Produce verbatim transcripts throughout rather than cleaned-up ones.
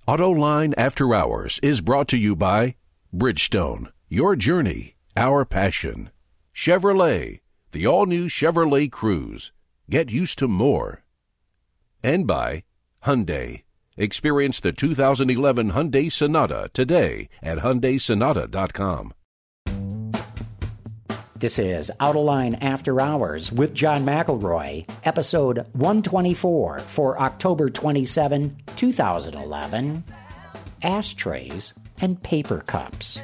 AutoLine After Hours is brought to you by Bridgestone, your journey, our passion. Chevrolet, the all-new Chevrolet Cruze. Get used to more. And by Hyundai. Experience the two thousand eleven Hyundai Sonata today at Hyundai Sonata dot com. This is AutoLine After Hours with John McElroy, episode one twenty-four for October twenty-seventh, two thousand eleven. Ashtrays and paper cups.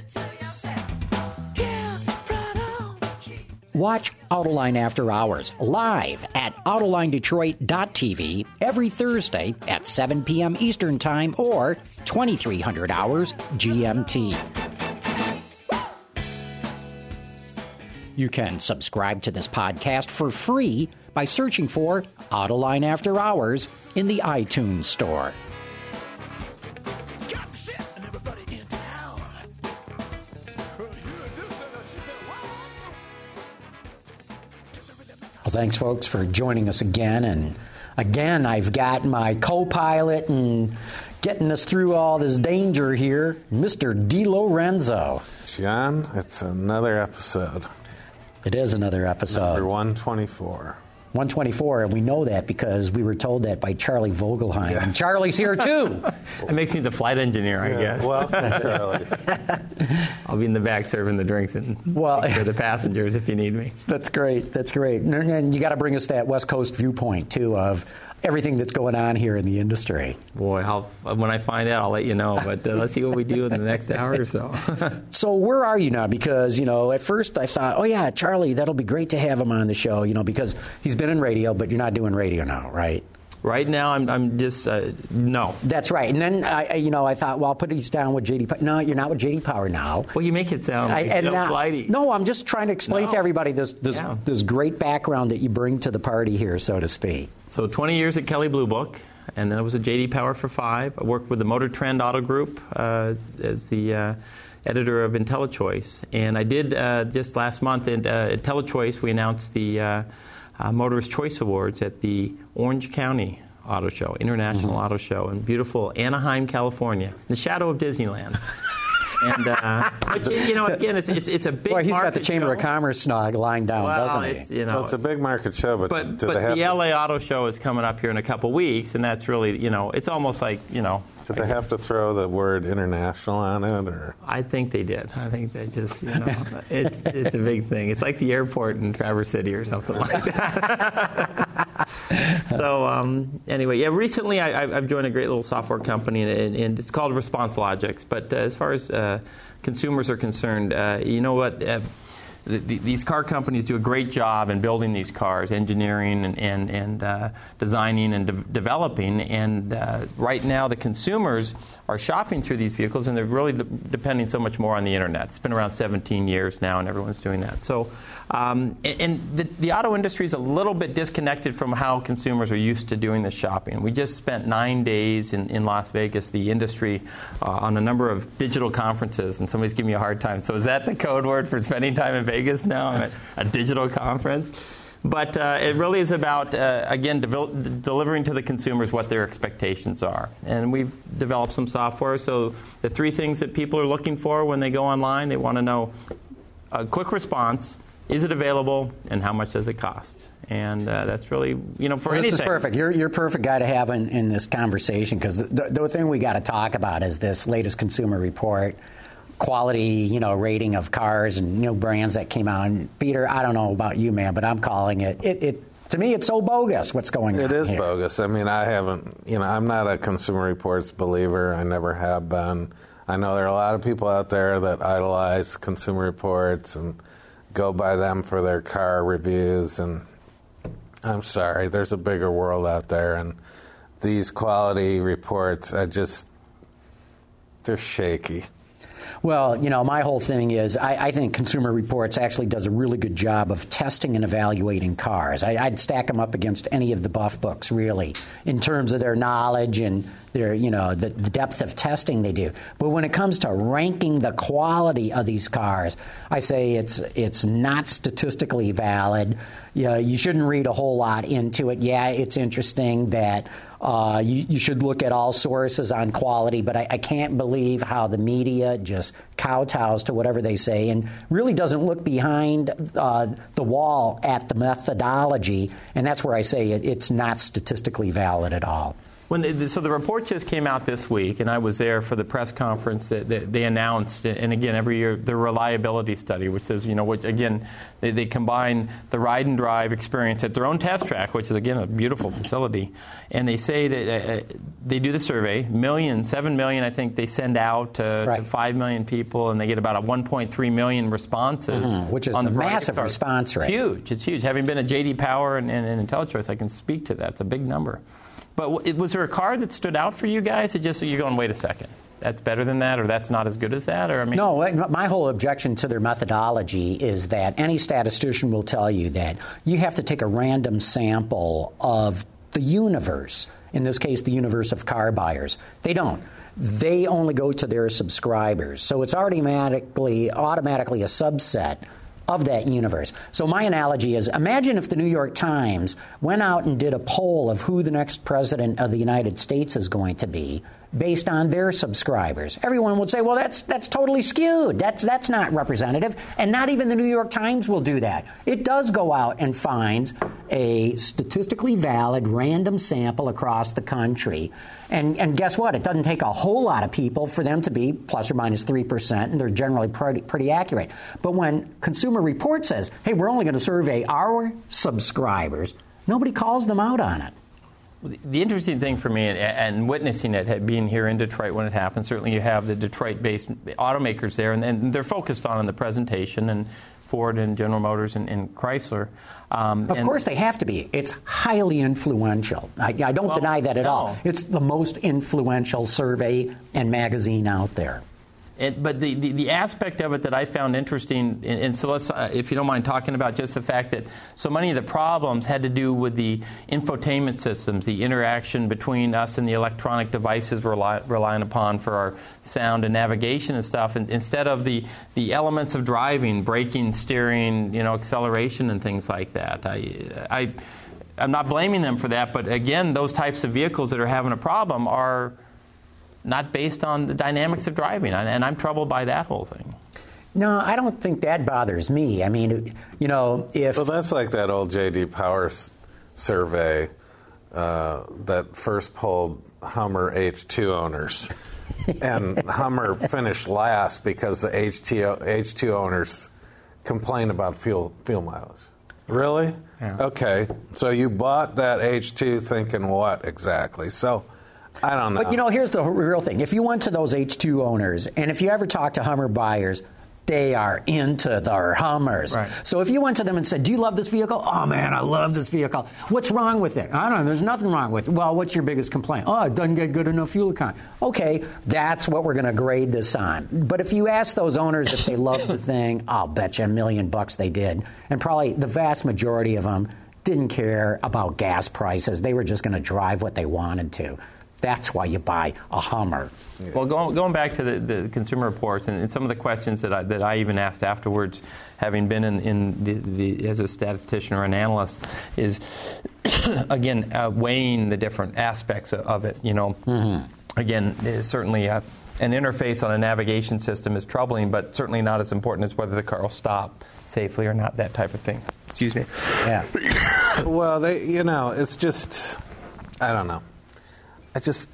Watch AutoLine After Hours live at Autoline Detroit dot T V every Thursday at seven p.m. Eastern Time or twenty-three hundred hours G M T. You can subscribe to this podcast for free by searching for AutoLine After Hours in the iTunes Store. Well, thanks, folks, for joining us again. And again, I've got my co-pilot and getting us through all this danger here, Mister DiLorenzo. John, it's another episode. It is another episode. Number one twenty-four. one twenty-four, and we know that because we were told that by Charlie Vogelheim. Yeah. And Charlie's here, too. It makes me the flight engineer, I yeah, guess. Welcome, Charlie. I'll be in the back serving the drinks and well, for the passengers if you need me. That's great. That's great. And, and you got to bring us that West Coast viewpoint, too, of everything that's going on here in the industry. Boy, I'll, when I find out, I'll let you know. But uh, let's see what we do in the next hour or so. So where are you now? Because, you know, at first I thought, oh, yeah, Charlie, that'll be great to have him on the show, you know, because he's been in radio, but you're not doing radio now, right? Right now, I'm I'm just, uh, no. That's right. And then, I, you know, I thought, well, I'll put these down with J D Power. No, you're not with J D Power now. Well, you make it sound like I, and now, flighty. No, I'm just trying to explain no. to everybody this this, yeah. this great background that you bring to the party here, so to speak. So twenty years at Kelley Blue Book, and then I was at J D Power for five. I worked with the Motor Trend Auto Group uh, as the uh, editor of IntelliChoice. And I did uh, just last month at uh, IntelliChoice, we announced the uh, uh, Motorist Choice Awards at the Orange County Auto Show, International mm-hmm. Auto Show in beautiful Anaheim, California, in the shadow of Disneyland. And, uh, but, you know, again, it's it's, it's a big Well, he's market got the Chamber show. of Commerce snog lying down, well, doesn't he? It's, you know, well, it's a big market show, but, but, do but they have the to, L A Auto Show is coming up here in a couple weeks, and that's really, you know, it's almost like, you know. Do they have to throw the word international on it? Or? I think they did. I think they just, you know, it's it's a big thing. It's like the airport in Traverse City or something like that. So um, anyway, yeah, recently I, I've joined a great little software company, and, and it's called Response Logics. But uh, as far as uh, consumers are concerned, uh, you know what? Uh, The, the, these car companies do a great job in building these cars, engineering and, and, and uh, designing and de- developing. And uh, right now the consumers are shopping through these vehicles, and they're really de- depending so much more on the Internet. It's been around seventeen years now, and everyone's doing that. So, um, and, and the, the auto industry is a little bit disconnected from how consumers are used to doing this shopping. We just spent nine days in, in Las Vegas, the industry, uh, on a number of digital conferences, and somebody's giving me a hard time. So is that the code word for spending time in Vegas now? I'm at a digital conference. But uh, it really is about, uh, again, de- delivering to the consumers what their expectations are. And we've developed some software. So the three things that people are looking for when they go online, they want to know a quick response, is it available, and how much does it cost? And uh, that's really, you know, for well, anything. This is perfect. You're you're a perfect guy to have in, in this conversation, because the, the thing we got to talk about is this latest consumer report, quality, you know, rating of cars and new brands that came out. And Peter, I don't know about you, man, but I'm calling it. It, it to me, it's so bogus what's going on. It is here. bogus. I mean, I haven't, you know, I'm not a Consumer Reports believer. I never have been. I know there are a lot of people out there that idolize Consumer Reports and go by them for their car reviews, and I'm sorry, there's a bigger world out there, and these quality reports, I just, they're shaky. Well, you know, my whole thing is I, I think Consumer Reports actually does a really good job of testing and evaluating cars. I, I'd stack them up against any of the buff books, really, in terms of their knowledge and their, you know, the, the depth of testing they do. But when it comes to ranking the quality of these cars, I say it's it's not statistically valid. You know, you shouldn't read a whole lot into it. Yeah, it's interesting that Uh, you, you should look at all sources on quality, but I, I can't believe how the media just kowtows to whatever they say and really doesn't look behind uh, the wall at the methodology. And that's where I say it, it's not statistically valid at all. When they, so the report just came out this week, and I was there for the press conference that, that they announced. And again, every year the reliability study, which says, you know, which again they, they combine the ride and drive experience at their own test track, which is again a beautiful facility, and they say that uh, they do the survey, million, seven million, I think they send out to, right. to five million people, and they get about a one point three million responses, mm-hmm. which is on a the massive response rate. It's huge. It's huge. Having been at J D Power and, and, and IntelliChoice, I can speak to that. It's a big number. But was there a car that stood out for you guys? It just you're going, wait a second, that's better than that, or that's not as good as that, or I mean, no. My whole objection to their methodology is that any statistician will tell you that you have to take a random sample of the universe. In this case, the universe of car buyers. They don't. They only go to their subscribers, so it's automatically automatically a subset of that universe. So my analogy is, imagine if the New York Times went out and did a poll of who the next president of the United States is going to be based on their subscribers. Everyone would say, well, that's that's totally skewed. That's that's not representative. And not even the New York Times will do that. It does go out and finds a statistically valid random sample across the country. And, and guess what? It doesn't take a whole lot of people for them to be plus or minus three percent, and they're generally pretty, pretty accurate. But when Consumer Reports says, hey, we're only going to survey our subscribers, nobody calls them out on it. The interesting thing for me, and witnessing it, being here in Detroit when it happened, certainly you have the Detroit-based automakers there, and, and they're focused on in the presentation, and Ford and General Motors and, and Chrysler. Um, of and course they have to be. It's highly influential. I, I don't well, deny that at no. all. It's the most influential survey and magazine out there. It, but the, the, the aspect of it that I found interesting, and, and so let's, uh, if you don't mind talking about just the fact that so many of the problems had to do with the infotainment systems, the interaction between us and the electronic devices we're rely, relying upon for our sound and navigation and stuff, and instead of the, the elements of driving, braking, steering, you know, acceleration and things like that. I, I, I'm not blaming them for that, but again, those types of vehicles that are having a problem are not based on the dynamics of driving, and I'm troubled by that whole thing. No, I don't think that bothers me. I mean, you know, if... Well, that's like that old J D Power s- survey uh, that first polled Hummer H two owners. And Hummer finished last because the H two owners complain about fuel fuel mileage. Really? Yeah. Okay. So you bought that H two thinking what exactly? So... I don't know. But, you know, here's the real thing. If you went to those H two owners, and if you ever talk to Hummer buyers, they are into their Hummers. Right. So if you went to them and said, do you love this vehicle? Oh, man, I love this vehicle. What's wrong with it? I don't know. There's nothing wrong with it. Well, what's your biggest complaint? Oh, it doesn't get good enough fuel economy. Okay, that's what we're going to grade this on. But if you ask those owners if they love the thing, I'll bet you a million bucks they did. And probably the vast majority of them didn't care about gas prices. They were just going to drive what they wanted to. That's why you buy a Hummer. Yeah. Well, going, going back to the, the Consumer Reports and, and some of the questions that I, that I even asked afterwards, having been in, in the, the, as a statistician or an analyst, is, again, uh, weighing the different aspects of, of it. You know, mm-hmm. Again, certainly uh, an interface on a navigation system is troubling, but certainly not as important as whether the car will stop safely or not, that type of thing. Excuse me. Yeah. Well, they, you know, it's just, I don't know. I just,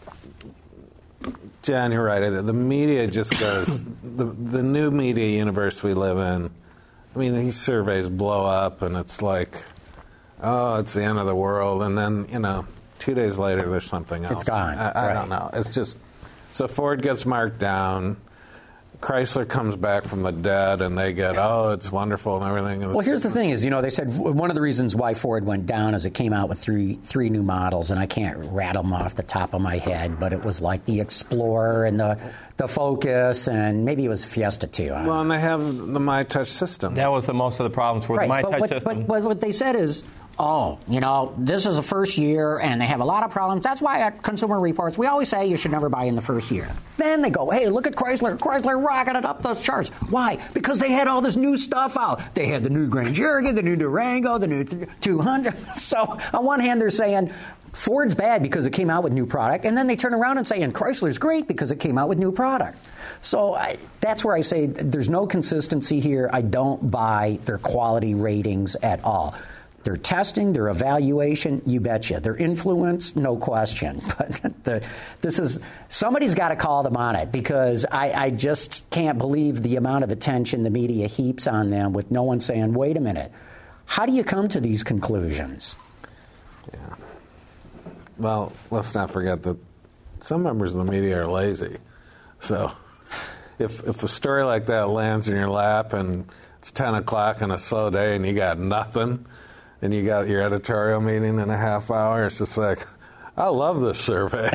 John, you're right. The media just goes, the the new media universe we live in, I mean, these surveys blow up and it's like, oh, it's the end of the world. And then, you know, two days later, there's something else. It's gone. I, I right. don't know. It's just, so Ford gets marked down. Chrysler comes back from the dead, and they get, oh, it's wonderful and everything. And well, here's the thing is, you know, they said one of the reasons why Ford went down is it came out with three three new models, and I can't rattle them off the top of my head, but it was like the Explorer and the the Focus, and maybe it was Fiesta too. Well, know. And they have the MyTouch system. That was the most of the problems were right. the MyTouch but what, system. But, but what they said is, oh, you know, this is the first year and they have a lot of problems. That's why at Consumer Reports, we always say you should never buy in the first year. Then they go, hey, look at Chrysler. Chrysler rocketed up those charts. Why? Because they had all this new stuff out. They had the new Grand Cherokee, the new Durango, the new two hundred. So on one hand, they're saying Ford's bad because it came out with new product, and then they turn around and say, and Chrysler's great because it came out with new product. So I, that's where I say there's no consistency here. I don't buy their quality ratings at all. Their testing, their evaluation, you betcha. Their influence, no question. But the, this is somebody's got to call them on it, because I, I just can't believe the amount of attention the media heaps on them with no one saying, wait a minute, how do you come to these conclusions? Yeah. Well, let's not forget that some members of the media are lazy. So if if a story like that lands in your lap and it's ten o'clock on a slow day and you got nothing, and you got your editorial meeting in a half hour, it's just like, I love this survey.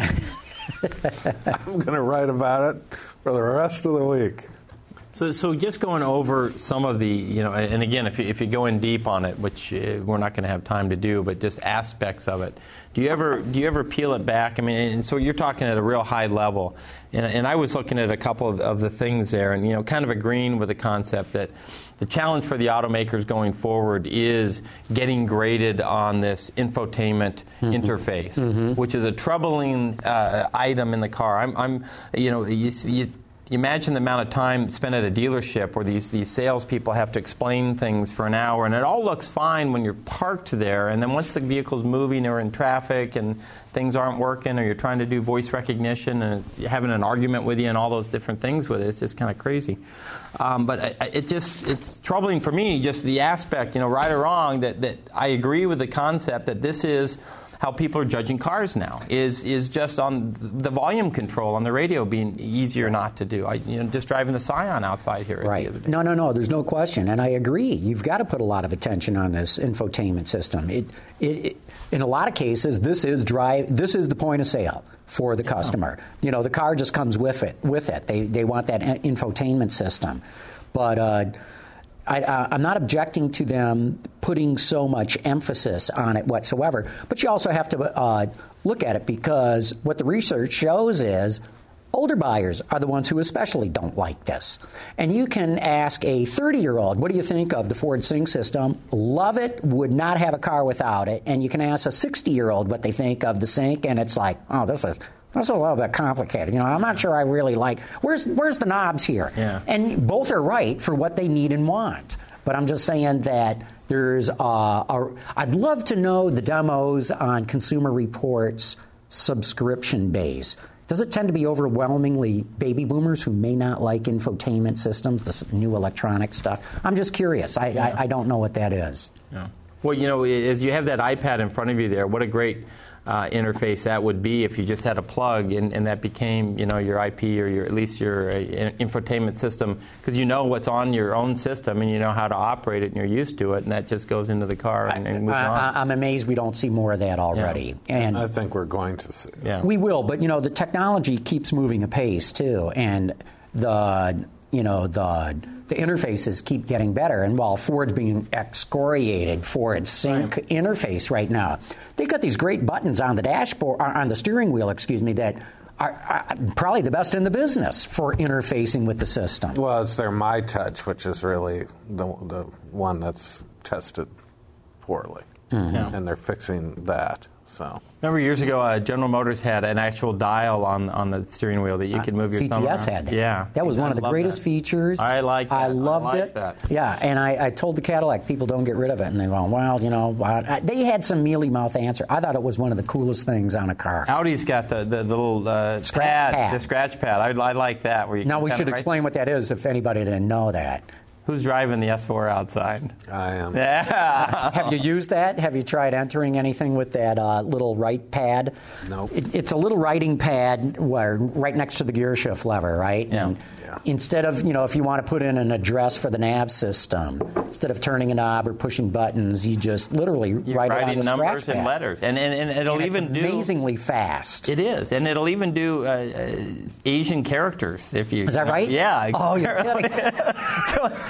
I'm going to write about it for the rest of the week. So, so just going over some of the, you know, and again, if you, if you go in deep on it, which uh, we're not going to have time to do, but just aspects of it. Do you ever do you ever peel it back? I mean, and so you're talking at a real high level, and, and I was looking at a couple of, of the things there, and you know, kind of agreeing with the concept that the challenge for the automakers going forward is getting graded on this infotainment mm-hmm. interface, mm-hmm. which is a troubling uh, item in the car. I'm, I'm you know, you, you imagine the amount of time spent at a dealership where these, these salespeople have to explain things for an hour, and it all looks fine when you're parked there, and then once the vehicle's moving or in traffic and things aren't working, or you're trying to do voice recognition and it's having an argument with you and all those different things with it, it's just kind of crazy. Um, but I, it just it's troubling for me, just the aspect, you know, right or wrong, that, that I agree with the concept that this is how people are judging cars now, is is just on the volume control on the radio being easier not to do. I, you know, just driving the Scion outside here. Right. The other day. No, no, no. There's no question, and I agree. You've got to put a lot of attention on this infotainment system. It, it, it in a lot of cases, this is drive. This is the point of sale for the yeah. customer. You know, the car just comes with it. With it, they they want that infotainment system, but. Uh, I, uh, I'm not objecting to them putting so much emphasis on it whatsoever, but you also have to uh, look at it, because what the research shows is older buyers are the ones who especially don't like this. And you can ask a thirty-year-old, what do you think of the Ford Sync system? Love it, would not have a car without it. And you can ask a sixty-year-old what they think of the Sync, and it's like, oh, this is... That's a little bit complicated. You know, I'm not sure I really like, where's where's the knobs here? Yeah. And both are right for what they need and want. But I'm just saying that there's, uh, a, I'd love to know the demos on Consumer Reports subscription base. Does it tend to be overwhelmingly baby boomers who may not like infotainment systems, this new electronic stuff? I'm just curious. I, yeah. I, I don't know what that is. Yeah. Well, you know, as you have that iPad in front of you there, what a great Uh, interface that would be if you just had a plug and, and that became, you know, your I P or your at least your uh, infotainment system, because you know what's on your own system and you know how to operate it and you're used to it, and that just goes into the car and, and moves I, on. I, I'm amazed we don't see more of that already. Yeah. And I think we're going to see. Yeah. We will, but you know the technology keeps moving apace too, and the you know the. The interfaces keep getting better, and while Ford's being excoriated for its Sync right. interface right now, they've got these great buttons on the dashboard, on the steering wheel, excuse me, that are, are probably the best in the business for interfacing with the system. Well, it's their MyTouch, which is really the the one that's tested poorly, mm-hmm. yeah. and they're fixing that. So. Remember years ago, uh, General Motors had an actual dial on, on the steering wheel that you could move your C T S thumb around. had that. Yeah. That was one of the greatest that. features. I like that. I loved I like it. That. Yeah, and I, I told the Cadillac people don't get rid of it, and they go, well, you know, I, they had some mealy-mouth answer. I thought it was one of the coolest things on a car. Audi's got the, the, the little uh, scratch pad, pad, the scratch pad. I, I like that. Where you now, we should right explain what that is if anybody didn't know that. Who's driving the S four outside? I am. Yeah. Have you used that? Have you tried entering anything with that uh, little right pad? No. Nope. It, it's a little writing pad where right next to the gear shift lever, right? Yeah. And yeah. instead of, you know, if you want to put in an address for the nav system, instead of turning a knob or pushing buttons, you just literally You're write it on the numbers scratch and pad. letters, and and, and it'll and even it's do amazingly fast. It is, and it'll even do uh, uh, Asian characters if you. Is that right? Yeah. Oh, you're kidding. So it's,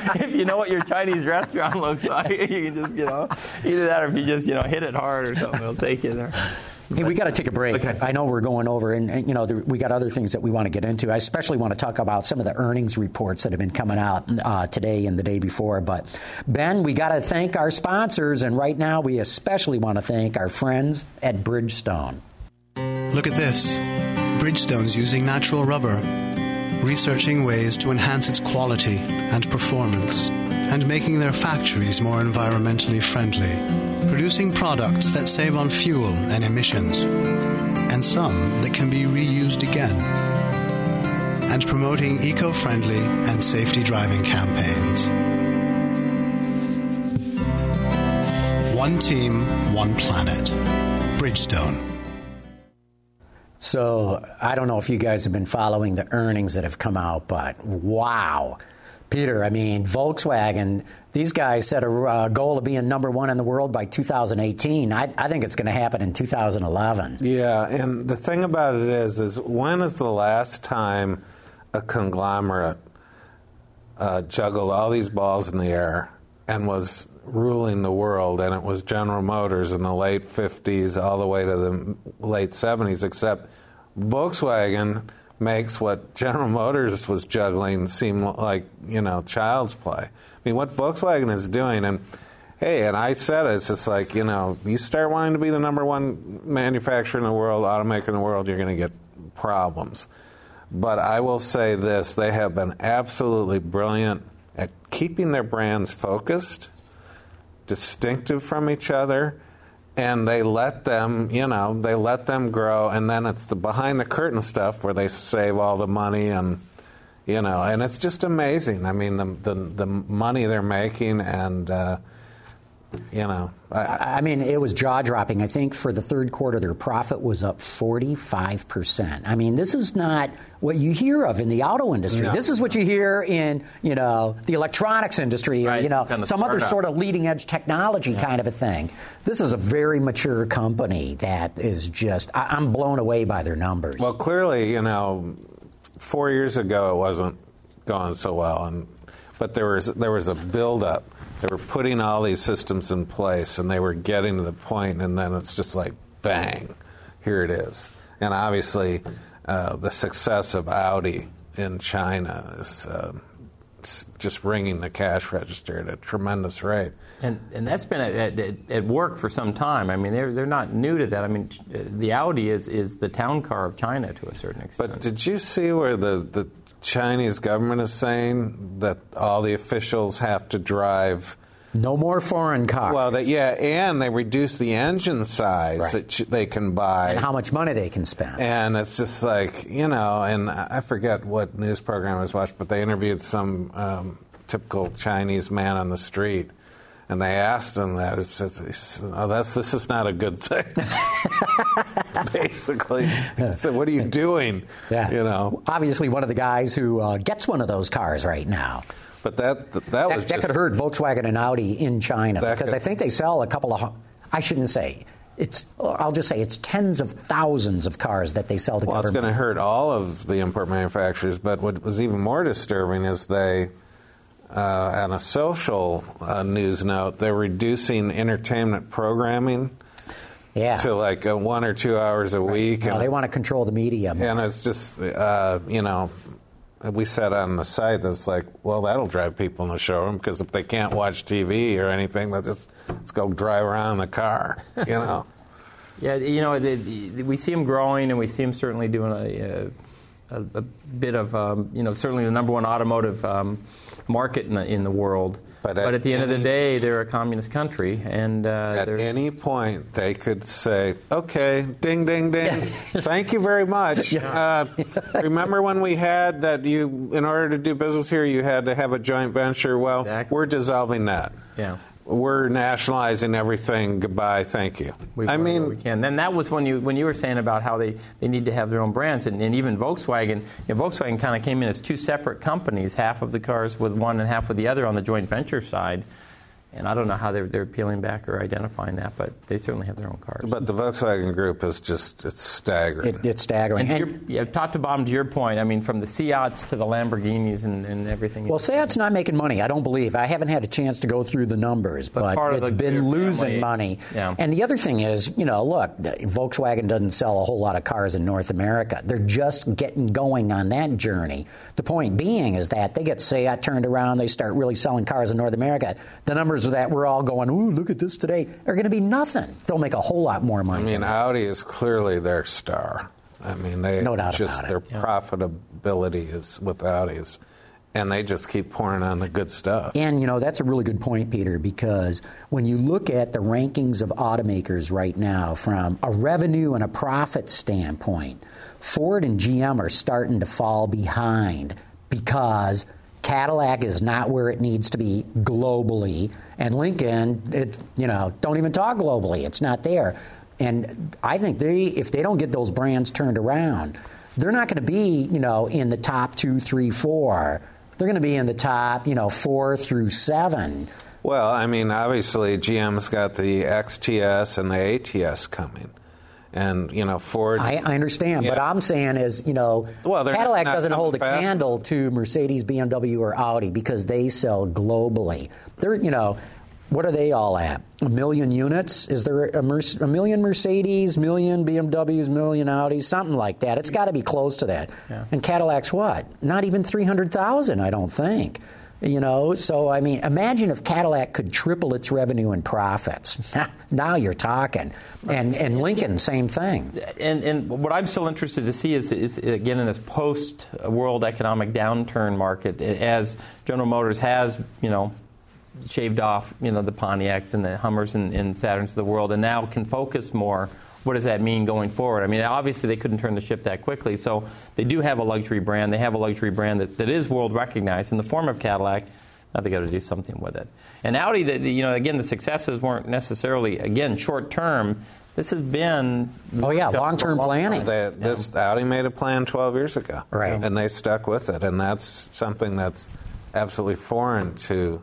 if you know what your Chinese restaurant looks like, you can just, you know, either that or if you just, you know, hit it hard or something, it'll take you there. Hey, we got to take a break. Okay. I know we're going over, and, and you know, there, we got other things that we want to get into. I especially want to talk about some of the earnings reports that have been coming out uh, today and the day before. But, Ben, we got to thank our sponsors, and right now we especially want to thank our friends at Bridgestone. Look at this. Bridgestone's using natural rubber, researching ways to enhance its quality and performance, and making their factories more environmentally friendly, producing products that save on fuel and emissions, and some that can be reused again, and promoting eco-friendly and safety driving campaigns. One team, one planet. Bridgestone. So I don't know if you guys have been following the earnings that have come out, but wow. Peter, I mean, Volkswagen, these guys set a uh, goal of being number one in the world by two thousand eighteen. I, I think it's going to happen in two thousand eleven. Yeah, and the thing about it is, is when is the last time a conglomerate uh, juggled all these balls in the air and was ruling the world? And it was General Motors in the late fifties all the way to the late seventies, except Volkswagen makes what General Motors was juggling seem like, you know, child's play. I mean, what Volkswagen is doing, and hey, and I said it, it's just like, you know, you start wanting to be the number one manufacturer in the world, automaker in the world, you're going to get problems. But I will say this, they have been absolutely brilliant at keeping their brands focused, distinctive from each other, and they let them, you know, they let them grow, and then it's the behind the curtain stuff where they save all the money, and you know, and it's just amazing. I mean, the the, the money they're making, and uh, you know, I, I mean, it was jaw-dropping. I think for the third quarter, their profit was up forty-five percent. I mean, this is not what you hear of in the auto industry. No. This is what you hear in, you know, the electronics industry, right. or, you know, kind of some other startup. sort of leading-edge technology yeah. kind of a thing. This is a very mature company that is just, I, I'm blown away by their numbers. well, clearly, you know, four years ago it wasn't going so well, and but there was there was a buildup. They were putting all these systems in place, and they were getting to the point, and then it's just like, bang, here it is. And obviously, uh, the success of Audi in China is uh, just ringing the cash register at a tremendous rate. And and that's been at, at, at work for some time. I mean, they're they're not new to that. I mean, the Audi is, is the town car of China to a certain extent. But did you see where the, the Chinese government is saying that all the officials have to drive? No more foreign cars. Well, they, yeah, and they reduce the engine size Right. that ch- they can buy. And how much money they can spend. And it's just like, you know, and I forget what news program I was watching, but they interviewed some um, typical Chinese man on the street, and they asked him that. It's just, he said, oh, that's, this is not a good thing. Basically. He said, what are you doing? Yeah. You know. Obviously, one of the guys who uh, gets one of those cars right now. But that that, that That, was that just, could hurt Volkswagen and Audi in China, That because could- I think they sell a couple of, I shouldn't say, it's, I'll just say it's tens of thousands of cars that they sell to well, it's government. going to hurt all of the import manufacturers. But what was even more disturbing is they, uh, on a social uh, news note, they're reducing entertainment programming Yeah. to like uh, one or two hours a week. No, and, they want to control the media more. and it's just, uh, you know, we said on the site that's like, well, that'll drive people in the showroom, because if they can't watch T V or anything, they'll just let's go drive around in the car, you know. Yeah, you know, the, the, we see them growing, and we see them certainly doing a, a, a bit of, um, you know, certainly the number one automotive um, market in the in the world. But But at at, the end of any- the day, they're a communist country, and uh, At there's- any point, they could say, okay, ding, ding, ding, thank you very much. Uh, remember when we had that you, in order to do business here, you had to have a joint venture? Well, Exactly. we're dissolving that. Yeah. We're nationalizing everything. Goodbye, thank you. We've I done what mean, we can. Then that was when you when you were saying about how they, they need to have their own brands, and, and even Volkswagen. You know, Volkswagen kind of came in as two separate companies, half of the cars with one and half with the other on the joint venture side. And I don't know how they're, they're peeling back or identifying that, but they certainly have their own cars. But the Volkswagen Group is just, it's staggering. It, it's staggering. And, and and yeah, top to bottom, to your point, I mean, from the Seats to the Lamborghinis and, and everything. Well, Seat's not making money, I don't believe. I haven't had a chance to go through the numbers, but, but it's the, been losing family, money. Yeah. And the other thing is, you know, look, Volkswagen doesn't sell a whole lot of cars in North America. They're just getting going on that journey. The point being is that they get Seat turned around, they start really selling cars in North America. The numbers that we're all going, ooh, look at this today, are going to be nothing. They'll make a whole lot more money. I mean, Audi is clearly their star. I mean, they no doubt just about it. their Yeah. profitability is with Audis, and they just keep pouring on the good stuff. And, you know, that's a really good point, Peter, because when you look at the rankings of automakers right now from a revenue and a profit standpoint, Ford and G M are starting to fall behind because Cadillac is not where it needs to be globally, and Lincoln, it, you know, don't even talk globally. It's not there. And I think they, if they don't get those brands turned around, they're not going to be, you know, in the top two, three, four. They're going to be in the top, you know, four through seven. Well, I mean, obviously, G M's got the X T S and the A T S coming. And, you know, Ford. I, I understand. Yeah. But I'm saying is, you know, well, Cadillac not, not doesn't hold a fast. candle to Mercedes, B M W, or Audi because they sell globally. They're, you know, what are they all at? A million units? Is there a, Mer- a million Mercedes, million B M Ws, million Audis, something like that? It's got to be close to that. Yeah. And Cadillac's what? Not even three hundred thousand, I don't think. You know, so, I mean, imagine if Cadillac could triple its revenue and profits. Now you're talking. And and Lincoln, same thing. And, and what I'm still interested to see is, is, again, in this post-world economic downturn market, as General Motors has, you know, shaved off, you know, the Pontiacs and the Hummers and, and Saturns of the world, and now can focus more. What does that mean going forward? I mean, obviously they couldn't turn the ship that quickly, so they do have a luxury brand. They have a luxury brand that, that is world recognized in the form of Cadillac. Now they got to do something with it. And Audi, the, the, you know, again, the successes weren't necessarily, again, short term. This has been oh yeah, long term planning. They, this yeah. Audi made a plan twelve years ago, right? And they stuck with it, and that's something that's absolutely foreign to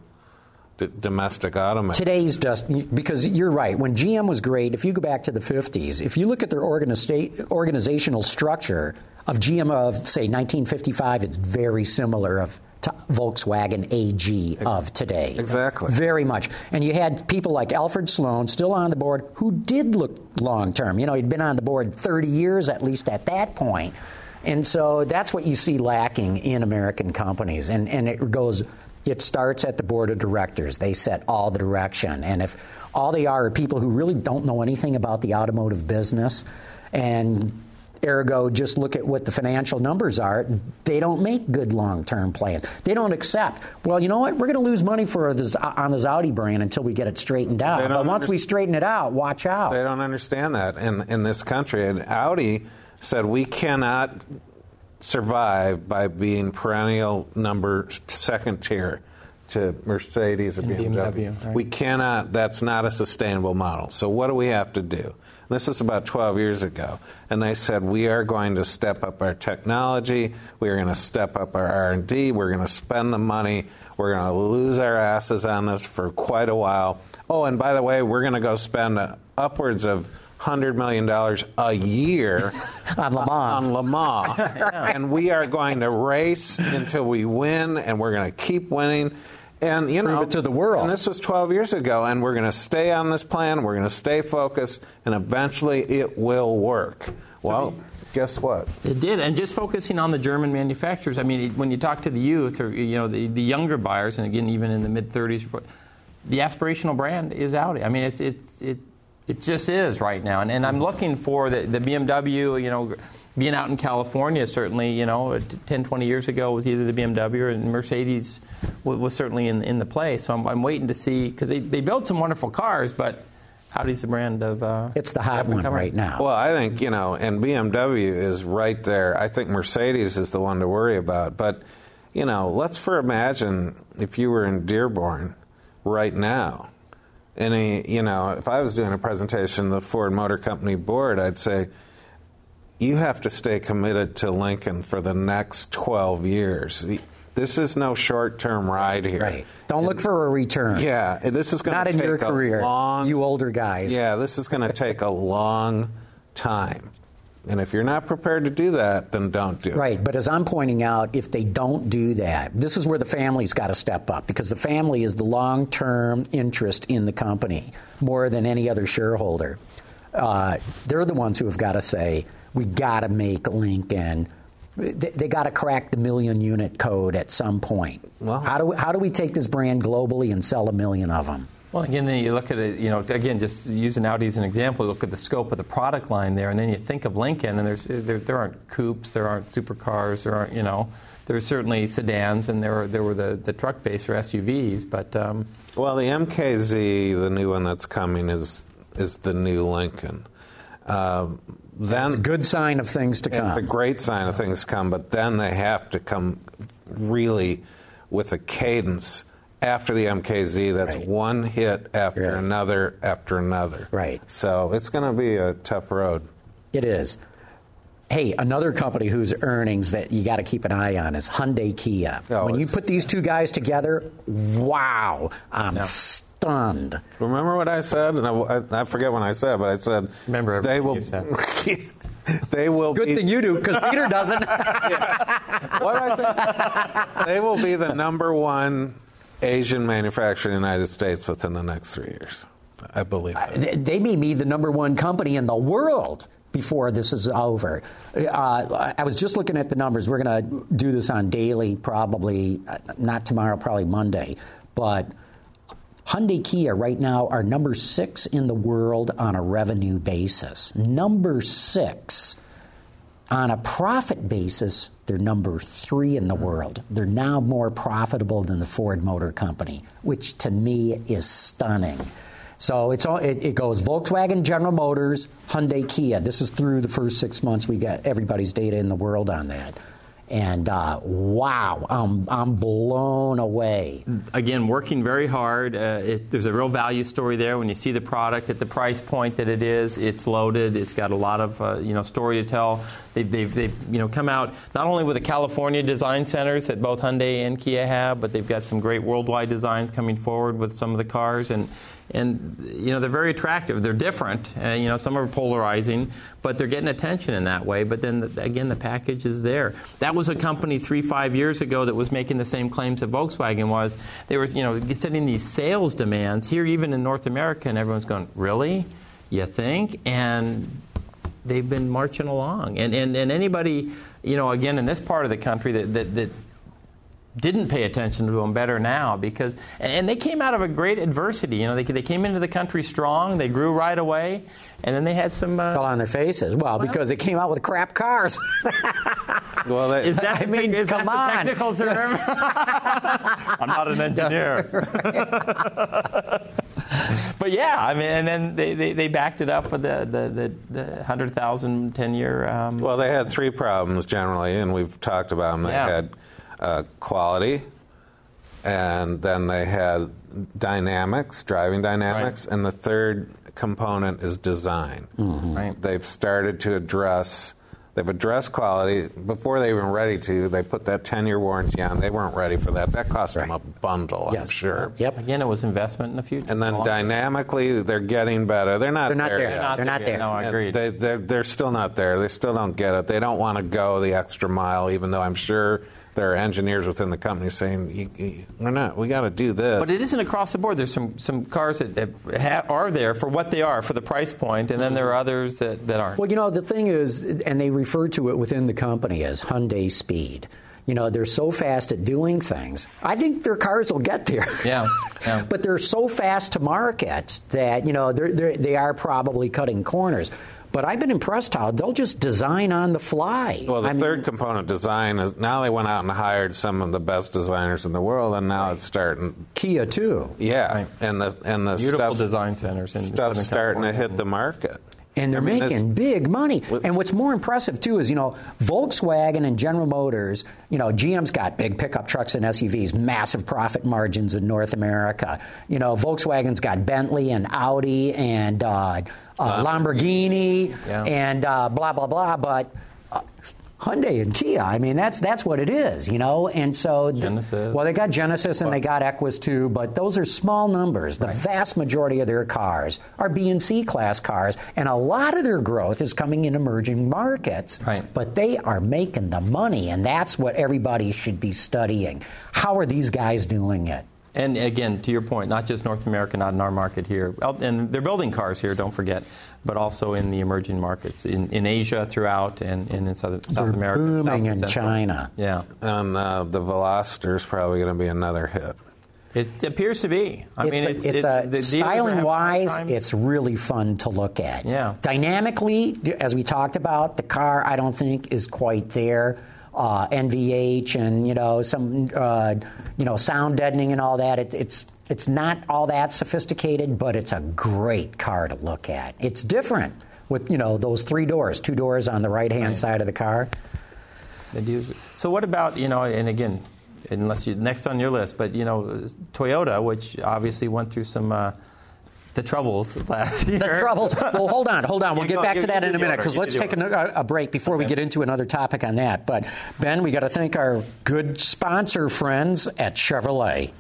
domestic automakers. Today's just, because you're right, when G M was great, if you go back to the fifties, if you look at their organiza- organizational structure of G M of, say, nineteen fifty-five, it's very similar of to Volkswagen A G of today. Exactly. Very much. And you had people like Alfred Sloan still on the board who did look long-term. You know, he'd been on the board thirty years at least at that point. And so that's what you see lacking in American companies. And, and it goes... It starts at the board of directors. They set all the direction. And if all they are are people who really don't know anything about the automotive business and ergo just look at what the financial numbers are, they don't make good long-term plans. They don't accept, well, you know what, we're going to lose money for this, on this Audi brand until we get it straightened out. But once we straighten it out, watch out. They don't understand that in, in this country. And Audi said we cannot survive by being perennial number second tier to Mercedes or B M W. B M W, right. We cannot, that's not a sustainable model. So what do we have to do? This is about twelve years ago. And they said, we are going to step up our technology, we are going to step up our R and D, we're going to spend the money, we're going to lose our asses on this for quite a while. Oh, and by the way, we're going to go spend uh, upwards of one hundred million dollars a year on Le Mans. On Le Mans. Yeah. And we are going to race until we win, and we're going to keep winning. And, you Prove know, it to the world. And this was twelve years ago, and we're going to stay on this plan, we're going to stay focused, and eventually it will work. Well, guess what? It did, and just focusing on the German manufacturers. I mean, when you talk to the youth or, you know, the, the younger buyers, and again, even in the mid-thirties, the aspirational brand is Audi. I mean, it's it's it it just is right now, and, and I'm looking for the, the B M W. You know, being out in California, certainly, you know, ten, twenty years ago was either the B M W or Mercedes was, was certainly in in the play. So I'm, I'm waiting to see, because they they built some wonderful cars, but Audi's the brand of uh, it's the hot one right now. Well, I think, you know, and B M W is right there. I think Mercedes is the one to worry about, but you know, let's for imagine if you were in Dearborn right now. Any, you know, if I was doing a presentation to the Ford Motor Company board, I'd say, you have to stay committed to Lincoln for the next twelve years. This is no short-term ride here. Right. Don't look for a return. Yeah, this is going to Not take in your a career, long, you older guys. Yeah, this is going to take a long time. And if you're not prepared to do that, then don't do it. Right, but as I'm pointing out, if they don't do that, this is where the family's got to step up, because the family is the long-term interest in the company more than any other shareholder. Uh, they're the ones who have got to say, we got to make Lincoln. They, they got to crack the million-unit code at some point. Well, how do we, how do we take this brand globally and sell a million of them? Well, again, then you look at it, you know, again, just using Audi as an example, look at the scope of the product line there, and then you think of Lincoln, and there's there, there aren't coupes, there aren't supercars, there aren't, you know, there's certainly sedans, and there were there were the, the truck base or S U Vs, but um, well, the M K Z, the new one that's coming, is is the new Lincoln. Um, then it's a good sign of things to come. It's a great sign of things to come, but then they have to come really with a cadence after the M K Z that's right. one hit after right. another after another. Right. So it's going to be a tough road. It is. Hey, another company whose earnings that you got to keep an eye on is Hyundai Kia. Oh, when you put these two guys together, wow, I'm yeah. stunned. Remember what I said? And I, I forget when I said, but I said remember they will. You said. They will. Good be, thing you do, because Peter doesn't. yeah. What did I say? They will be the number one Asian manufacturer in the United States within the next three years. I believe that. They, they may be the number one company in the world before this is over. Uh, I was just looking at the numbers. We're going to do this on daily, probably, not tomorrow, probably Monday. But Hyundai Kia right now are number six in the world on a revenue basis. Number six. On a profit basis, they're number three in the world. They're now more profitable than the Ford Motor Company, which to me is stunning. So it's all, it, it goes Volkswagen, General Motors, Hyundai, Kia. This is through the first six months. We got everybody's data in the world on that. And uh, wow, I'm, I'm blown away. Again, working very hard. Uh, it, there's a real value story there. When you see the product at the price point that it is, it's loaded. It's got a lot of uh, you know story to tell. They've, they've, they've you know come out not only with the California design centers that both Hyundai and Kia have, but they've got some great worldwide designs coming forward with some of the cars. And And, you know, they're very attractive. They're different. Uh, you know, some are polarizing, but they're getting attention in that way. But then, the, again, the package is there. That was a company three, five years ago that was making the same claims that Volkswagen was. They were, you know, setting these sales demands here, even in North America, and everyone's going, really? You think? And they've been marching along. And, and, and anybody, you know, again, in this part of the country that, that, that didn't pay attention to them better now, because and they came out of a great adversity. You know, they they came into the country strong. They grew right away, and then they had some uh, fell on their faces. Well, because they came out with crap cars. Well, they, is that, I mean, is come that on. the technical term? I'm not an engineer. But yeah, I mean, and then they, they, they backed it up with the the, the, the one hundred thousand ten-year. Um, well, they had three problems generally, and we've talked about them. They Yeah. had uh, quality, and then they had dynamics, driving dynamics, Right. and the third component is design. Mm-hmm. Right. They've started to address. They've addressed quality before they were ready to. They put that ten-year warranty on. They weren't ready for that. That cost them a bundle, I'm Yes. sure. Yep. Again, it was investment in the future. And then Long- dynamically, they're getting better. They're not They're not there there. yet. They're not They're there not yet. there. No, I And agreed. They, they're, they're still not there. They still don't get it. They don't want to go the extra mile, even though I'm sure there are engineers within the company saying, you, you, we're not, we got to do this. But it isn't across the board. There's some, some cars that that ha- are there for what they are, for the price point, and then there are others that, that aren't. Well, you know, the thing is, and they refer to it within the company as Hyundai Speed. You know, they're so fast at doing things. I think their cars will get there. Yeah, yeah. But they're so fast to market that, you know, they're, they're, they are probably cutting corners. But I've been impressed how they'll just design on the fly. Well, the I third mean, component, design, is now they went out and hired some of the best designers in the world, and now it's starting. Kia, too. Yeah, Right. and the and the Beautiful stuff's, design centers in stuff's Southern starting to California. hit the market. And they're I mean, making this- big money. And what's more impressive, too, is, you know, Volkswagen and General Motors, you know, G M's got big pickup trucks and S U Vs, massive profit margins in North America. You know, Volkswagen's got Bentley and Audi and uh, uh, Lamborghini Yeah. and uh, blah, blah, blah. But uh, Hyundai and Kia. I mean, that's that's what it is, you know. And so, Genesis. well, they got Genesis and they got Equus too, but those are small numbers. The right. vast majority of their cars are B and C class cars, and a lot of their growth is coming in emerging markets. Right. But they are making the money, and that's what everybody should be studying. How are these guys doing it? And again, to your point, not just North America, not in our market here, and they're building cars here, don't forget, but also in the emerging markets, in, in Asia throughout, and, and in South, South they're America. booming South in Central. China. Yeah. And uh, the Veloster is probably going to be another hit. It appears to be. I it's mean, a, it's, it's it, a, the styling-wise, it's really fun to look at. Yeah. Dynamically, as we talked about, the car, I don't think, is quite there. Uh, N V H and you know some uh, you know sound deadening and all that. It, it's it's not all that sophisticated, but it's a great car to look at. It's different with you know those three doors, two doors on the right hand right. side of the car. They do. So what about you know? And again, unless you next on your list, but you know Toyota, which obviously went through some. Uh, The troubles last year. The troubles. Well, hold on, hold on. We'll get go, back you, to that in a minute because let's take a, a break before okay. we get into another topic on that. But, Ben, we got to thank our good sponsor friends at Chevrolet.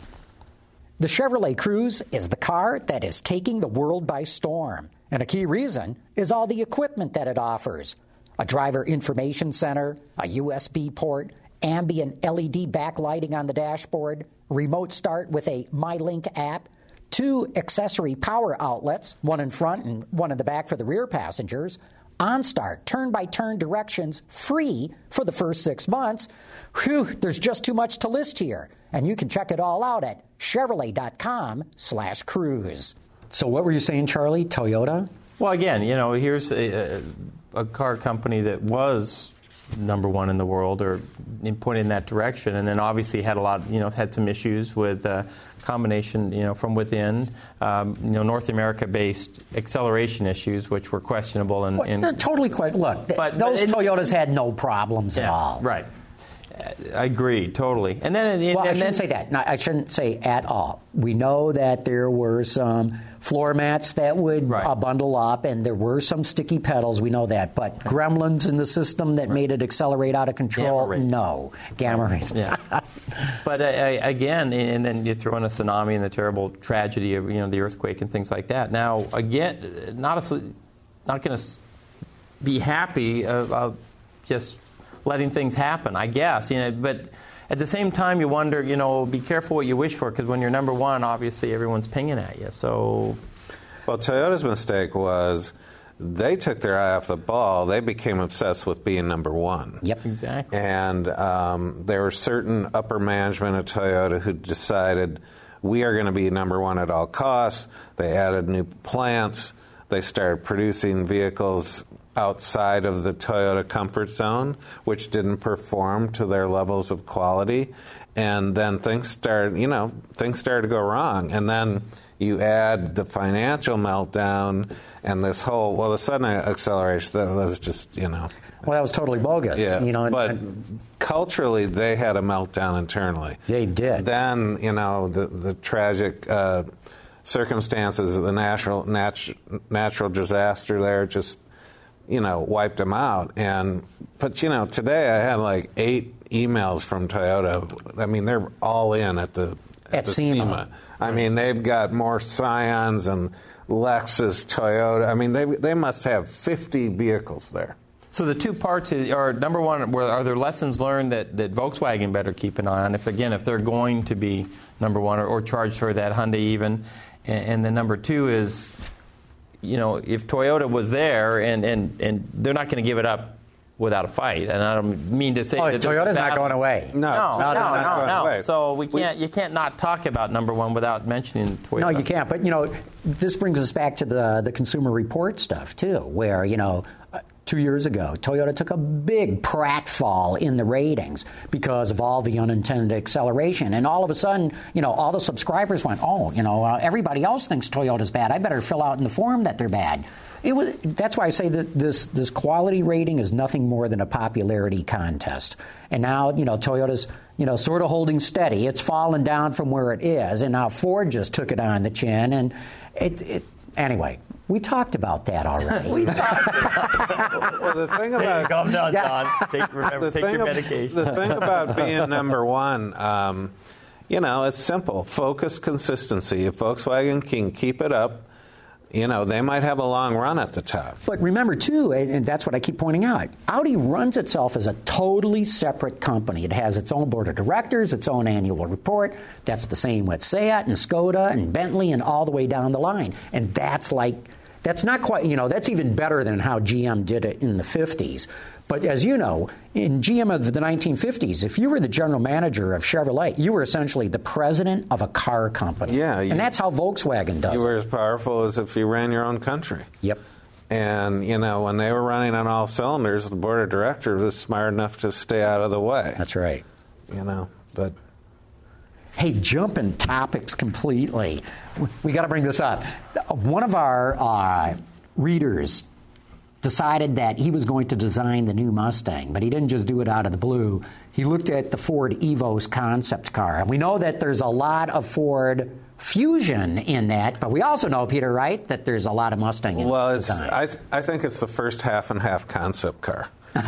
The Chevrolet Cruze is the car that is taking the world by storm. And a key reason is all the equipment that it offers. A driver information center, a U S B port, ambient L E D backlighting on the dashboard, remote start with a MyLink app, two accessory power outlets, one in front and one in the back for the rear passengers, OnStart, turn-by-turn directions, free for the first six months. Whew, there's just too much to list here. And you can check it all out at Chevrolet.com slash cruise. So what were you saying, Charlie? Toyota? Well, again, you know, here's a, a car company that was number one in the world or in pointed in that direction, and then obviously had a lot, you know, had some issues with uh, combination, you know, from within, um, you know, North America-based acceleration issues, which were questionable. And, well, and totally questionable. Look, but, those but it, Toyotas had no problems yeah, at all. Right. I agree, totally. And then, and, well, and I shouldn't then, say that. No, I shouldn't say at all. We know that there were some floor mats that would right. uh, bundle up, and there were some sticky pedals. We know that. But gremlins in the system that right. made it accelerate out of control, Gamma no. Gamma rays. Yeah. But uh, again, and then you throw in a tsunami and the terrible tragedy of you know the earthquake and things like that. Now, again, not a, not going to be happy about just letting things happen, I guess. You know, but at the same time, you wonder, you know, be careful what you wish for, because when you're number one, obviously everyone's pinging at you. So, well, Toyota's mistake was they took their eye off the ball. They became obsessed with being number one. Yep, exactly. And um, there were certain upper management at Toyota who decided we are going to be number one at all costs. They added new plants. They started producing vehicles outside of the Toyota comfort zone, which didn't perform to their levels of quality. And then things started, you know, things started to go wrong. And then you add the financial meltdown and this whole, well, the sudden acceleration, that was just, you know. Well, that was totally bogus. Yeah, you know, and, but and, culturally, they had a meltdown internally. They did. Then, you know, the, the tragic uh, circumstances of the natural, nat- natural disaster there just, you know, wiped them out. And but you know, today I had like eight emails from Toyota. I mean, they're all in at the at, at the SEMA. SEMA. I mean, they've got more Scions and Lexus, Toyota. I mean, they they must have fifty vehicles there. So the two parts are, number one, are there lessons learned that, that Volkswagen better keep an eye on, if again, if they're going to be number one or, or charged for that, Hyundai even. And, and then number two is, you know, if Toyota was there, and, and, and they're not going to give it up without a fight. And I don't mean to say oh, that Toyota's not going away. No, no, no, no, no. no. Away. So we can't, you can't not talk about number one without mentioning Toyota. No, you can't. But, you know, this brings us back to the, the Consumer Report stuff, too, where, you know, two years ago, Toyota took a big pratfall in the ratings because of all the unintended acceleration. And all of a sudden, you know, all the subscribers went, oh, you know, uh, everybody else thinks Toyota's bad. I better fill out in the form that they're bad. It was, that's why I say that this, this quality rating is nothing more than a popularity contest. And now, you know, Toyota's, you know, sort of holding steady. It's fallen down from where it is. And now Ford just took it on the chin. And it, it anyway, We talked about that already. Well, the thing about Calm down, Don. Take, remember, take your ab- medication. The thing about being number one, um, you know, it's simple. Focus, consistency. If Volkswagen can keep it up, you know, they might have a long run at the top. But remember, too, and that's what I keep pointing out, Audi runs itself as a totally separate company. It has its own board of directors, its own annual report. That's the same with Seat and Skoda and Bentley and all the way down the line. And that's like, that's not quite, you know, that's even better than how G M did it in the fifties. But as you know, in G M of the nineteen fifties, if you were the general manager of Chevrolet, you were essentially the president of a car company. Yeah. You, and that's how Volkswagen does You were it. as powerful as if you ran your own country. Yep. And, you know, when they were running on all cylinders, the board of directors was smart enough to stay out of the way. That's right. You know, but... Hey, jumping topics completely. We got to bring this up. One of our uh, readers decided that he was going to design the new Mustang, but he didn't just do it out of the blue. He looked at the Ford Evos concept car. And we know that there's a lot of Ford Fusion in that, but we also know, Peter, right, that there's a lot of Mustang in well, the it's, design. I, th- I think it's the first half and half concept car.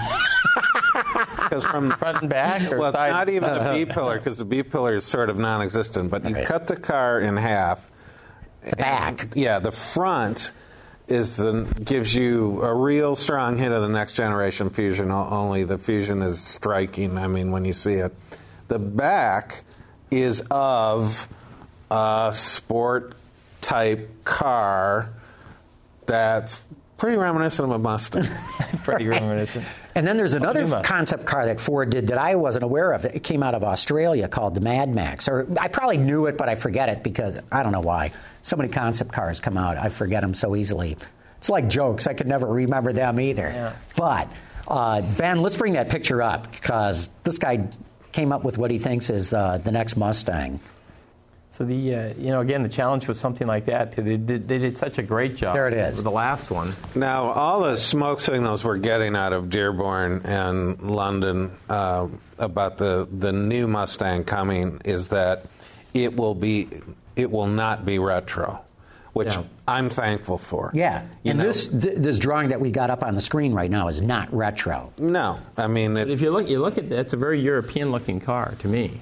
Because from Front and back? Or well, it's side? not even a B pillar because the B pillar is sort of non-existent. But you Right. cut the car in half. The back. And, yeah, the front is the gives you a real strong hit of the next generation Fusion. o- Only the Fusion is striking. I mean, when you see it, the back is of a sport type car that's pretty reminiscent of a Mustang. Pretty reminiscent. And then there's another Puma. concept car that Ford did that I wasn't aware of. It came out of Australia called the Mad Max. Or I probably knew it, but I forget it because I don't know why. So many concept cars come out. I forget them so easily. It's like jokes. I could never remember them either. Yeah. But, uh, Ben, let's bring that picture up because this guy came up with what he thinks is uh, the next Mustang. So the uh, you know again the challenge was something like that. They did, they did such a great job. There it is. With the last one. Now, all the smoke signals we're getting out of Dearborn and London uh, about the, the new Mustang coming is that it will be it will not be retro, which Yeah. I'm thankful for. Yeah. You and know? this th- this drawing that we got up on the screen right now is not retro. No, I mean But it, if you look, you look at that, it's a very European-looking car to me.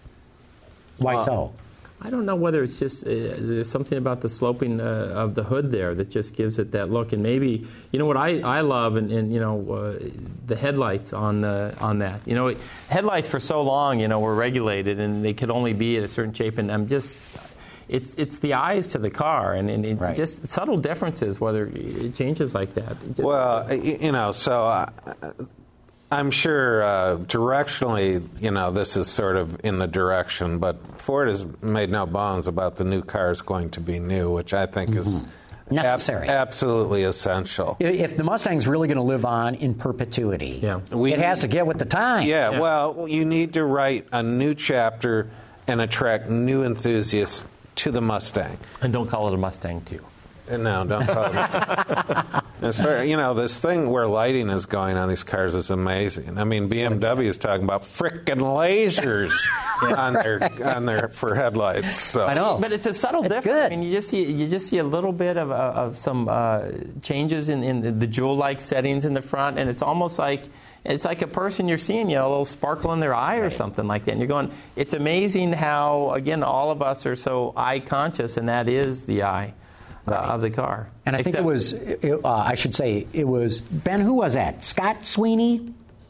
Why Well, so? I don't know whether it's just uh, there's something about the sloping uh, of the hood there that just gives it that look, and maybe you know what I, I love, and, and you know uh, the headlights on the on that. You know, headlights for so long, you know, were regulated, and they could only be at a certain shape, and I'm just. It's it's the eyes to the car, and, and it Right. just subtle differences whether it changes like that. It just- well, y- you know, so uh, I'm sure uh, directionally, you know, this is sort of in the direction, but Ford has made no bones about the new car is going to be new, which I think is Necessary. ab- absolutely essential. If the Mustang's really going to live on in perpetuity, Yeah. We it has to get with the times. Yeah, Yeah. well, you need to write a new chapter and attract new enthusiasts to the Mustang. and don't call it a Mustang too. And no, don't call it a It's fair. You know, this thing where lighting is going on these cars is amazing. I mean, B M W is talking about frickin' lasers on their on their for headlights. So. I know. But it's a subtle It's difference. good. I mean, you just see you just see a little bit of, uh, of some uh, changes in, in the, the jewel-like settings in the front, and it's almost like it's like a person you're seeing, you know, a little sparkle in their eye or something like that. And you're going, it's amazing how, again, all of us are so eye conscious, and that is the eye uh, of the car. And I think Except- it was, it, uh, I should say, it was, Ben, who was that? Scott Sweeney?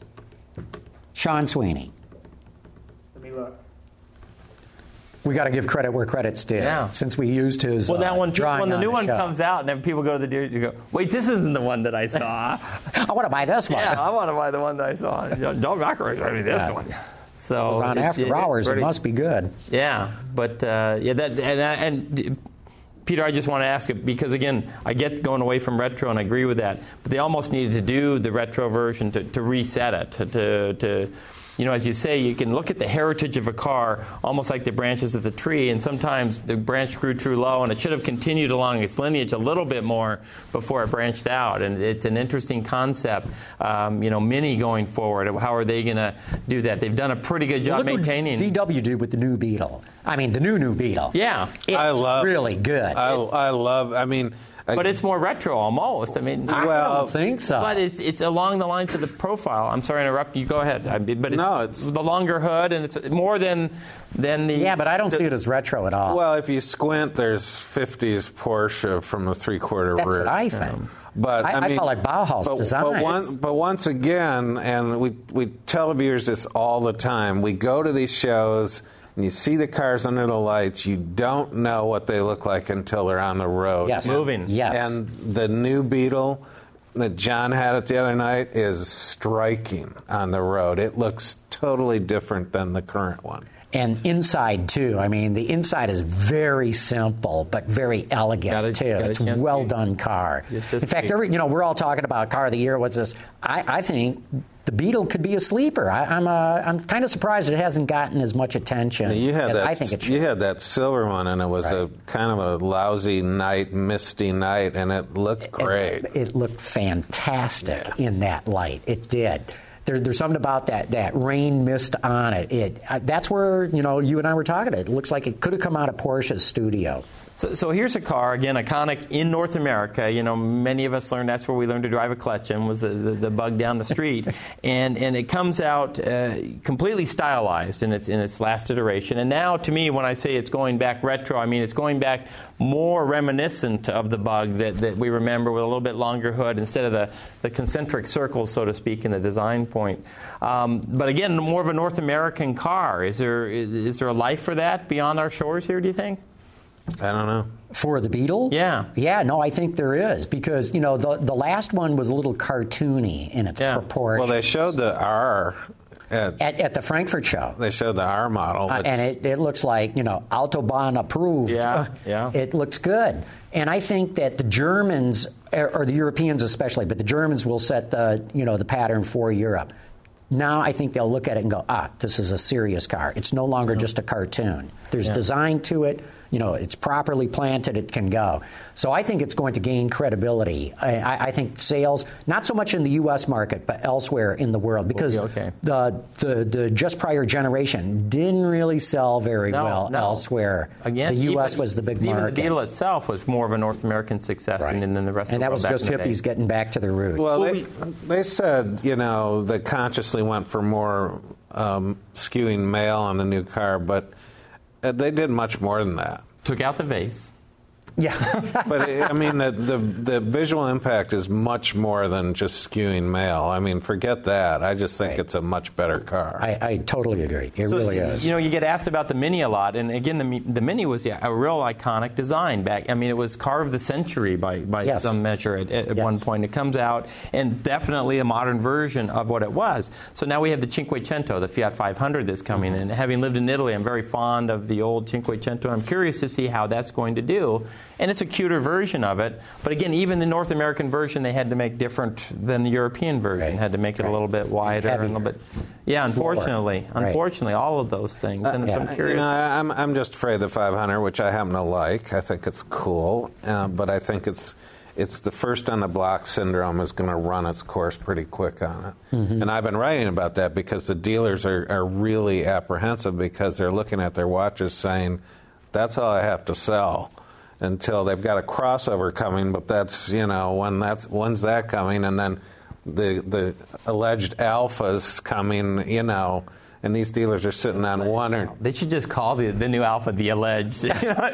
Sean Sweeney. Let me look. We got to give credit where credit's due. Yeah. Since we used his Well, that uh, one, drawing when the on new one show. comes out, and then people go to the dealer, you go, wait, this isn't the one that I saw. I want to buy this one. Yeah, I want to buy the one that I saw. Don't backwards, I mean this Yeah. one. So It was on it's- After it's Hours. pretty- It must be good. Yeah, but uh, yeah, that and, and Peter, I just want to ask it because again, I get going away from retro, and I agree with that. But they almost needed to do the retro version to, to reset it to, to to. You know, as you say, you can look at the heritage of a car almost like the branches of the tree, and sometimes the branch grew too low, and it should have continued along its lineage a little bit more before it branched out. And it's an interesting concept, um, you know, Mini going forward. How are they going to do that? They've done a pretty good job Look what maintaining. V W did with the new Beetle. I mean, the new, new Beetle. Yeah. It's I love really good. I, I love. I mean, But it's more retro, almost. I mean, I Well, don't think so. but it's it's along the lines of the profile. I'm sorry to interrupt you. Go ahead. I mean, but it's, No, it's- the longer hood, and it's more than than the. yeah, but I don't the, see it as retro at all. Well, if you squint, there's fifties Porsche from the three-quarter That's rear. what I think. But I, I, I mean, call it Bauhaus but, design. But, one, but once again, and we we tell viewers this all the time, we go to these shows and you see the cars under the lights. You don't know what they look like until they're on the road. Yes. Moving. Yes. And the new Beetle that John had it the other night is striking on the road. It looks totally different than the current one. And inside, too. I mean, the inside is very simple, but very elegant, Got it- too. got a It's a chance to- well-done car. Just In this fact, week. every, you know, we're all talking about car of the year. What's this? I, I think the Beetle could be a sleeper. I, I'm, uh, I'm kind of surprised it hasn't gotten as much attention You had as that. I think it should. You had that silver one, and it was a kind of a lousy night, misty night, and it looked great. It, it looked fantastic in that light. It did. There, there's something about that that rain mist on it. It uh, that's where you know you and I were talking. It looks like it could have come out of Porsche's studio. So, so here's a car, again, iconic in North America. You know, many of us learned that's where we learned to drive a Clutchin, was the, the, the bug down the street. and and it comes out uh, completely stylized in its in its last iteration. And now, to me, when I say it's going back retro, I mean it's going back more reminiscent of the bug that, that we remember, with a little bit longer hood instead of the, the concentric circles, so to speak, in the design point. Um, but again, more of a North American car. Is there is, is there a life for that beyond our shores here, do you think? I don't know. For the Beetle? Yeah. Yeah, no, I think there is. Because, you know, the the last one was a little cartoony in its Yeah. proportions. Well, they showed the R at, at, at the Frankfurt show. they showed the R model, Uh, which- and it, it looks like, you know, Autobahn approved. Yeah, yeah. It looks good. And I think that the Germans, or the Europeans especially, but the Germans will set the, you know, the pattern for Europe. Now I think they'll look at it and go, ah, this is a serious car. It's no longer just a cartoon. There's Yeah. design to it. You know, it's properly planted, it can go. So I think it's going to gain credibility. I, I, I think sales, not so much in the U S market, but elsewhere in the world, because Will be okay. the, the the just prior generation didn't really sell very No, well no. elsewhere. Again, the U S even- was the big even market. the Beetle itself was more of a North American success Right. than, than the rest and of the that was world. just back in the day. hippies getting back to their roots. well, Well, they, they said, you know, they consciously went for more um, skewing male on the new car, but uh, they did much more than that. Took out the vase. yeah. But I mean, the, the the visual impact is much more than just skewing male. I mean, forget that. I just think Right. it's a much better car. I, I totally agree. It So, really is. You know, you get asked about the Mini a lot, and again, the Mi- the Mini was yeah, a real iconic design back. I mean, it was car of the century by by Yes. some measure at, at Yes. one point. It comes out, and definitely a modern version of what it was. So now we have the Cinquecento, the Fiat five hundred that's coming Mm-hmm. in. Having lived in Italy, I'm very fond of the old Cinquecento. I'm curious to see how that's going to do, and it's a cuter version of it. But again, even the North American version, they had to make different than the European version. Right. Had to make it Right. a little bit wider and a little bit. Yeah, Slower. unfortunately, Right. unfortunately, all of those things. And yeah. I'm You curious. know, I- I'm I'm just afraid the five hundred, which I happen to like. I think it's cool, uh, but I think it's it's the first on the block syndrome is going to run its course pretty quick on it. Mm-hmm. And I've been writing about that because the dealers are, are really apprehensive because they're looking at their watches saying, "That's all I have to sell." Until they've got a crossover coming, but that's, you know, when that's when's that coming, and then the the alleged alphas coming, you know, and these dealers are sitting on one or They should just call the, the new Alpha the alleged. You know,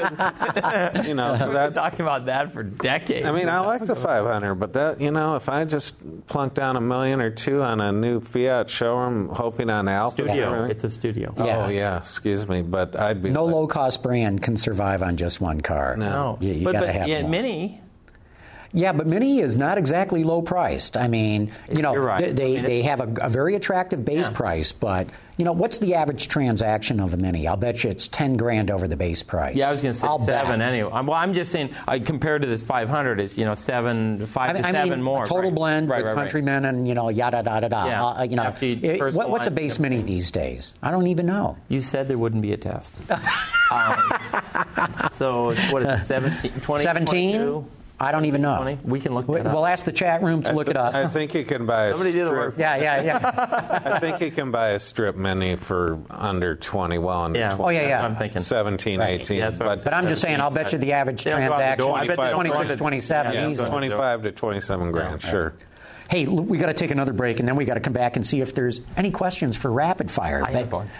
because you know, so we've been that's. talking about that for decades. I mean, I like the five hundred, but that, you know, if I just plunk down a million or two on a new Fiat showroom, hoping on alpha, studio. It's a studio. oh Yeah. yeah, excuse me, but I'd be no like, low-cost brand can survive on just one car. No, You, you but, gotta but have yeah, more. Mini. Yeah, but Mini is not exactly low priced. I mean, you know, You're right. they, they, I mean, they have a, a very attractive base Yeah. price, but, you know, what's the average transaction of a Mini? I'll bet you it's ten grand over the base price. Yeah, I was going to say I'll seven bet. anyway. I'm- Well, I'm just saying, uh, compared to this five hundred, it's, you know, seven, five I mean, to I seven mean, more. a total right. blend right, with right, right. Countrymen and, you know, yada, da, da, da. Yeah. Uh, you know, After you it- what, what's a personalize base everything. Mini these days? I don't even know. You said there wouldn't be a test. um, so, what is it, seventeen, twenty, seventeen? twenty-two? I don't even know. twenty? We can look that We- up. We'll ask the chat room to I look th- it up. I think you can buy a Somebody do the strip. work. Yeah, yeah, yeah. I think you can buy a strip mini for under twenty. Well, under Yeah. twenty. Oh, yeah, yeah. I'm thinking. seventeen, Right. eighteen. Yeah, that's what I'm but But I'm just saying, I'll bet you the average They don't go out the transaction door. I bet they is don't go twenty-six, out the- twenty-seven Yeah, easily. twenty-five to twenty-seven grand, sure. Hey, l- we got to take another break, and then we got to come back and see if there's any questions for rapid fire. I have one.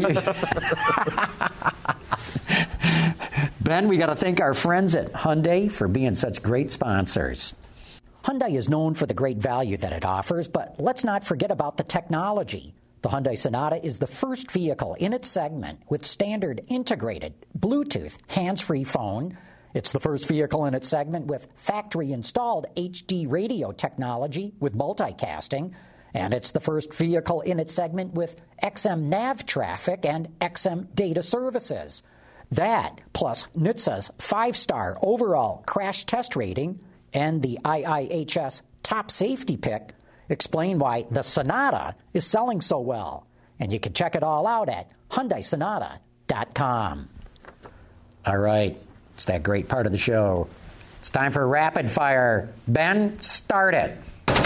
Ben, we got to thank our friends at Hyundai for being such great sponsors. Hyundai is known for the great value that it offers, but let's not forget about the technology. The Hyundai Sonata is the first vehicle in its segment with standard integrated Bluetooth hands-free phone. It's the first vehicle in its segment with factory-installed H D radio technology with multicasting. And it's the first vehicle in its segment with X M nav traffic and X M data services. That, plus N H T S A's five-star overall crash test rating and the I I H S top safety pick, explain why the Sonata is selling so well. And you can check it all out at Hyundai Sonata dot com. All right, it's that great part of the show. It's time for rapid fire. Ben, start it.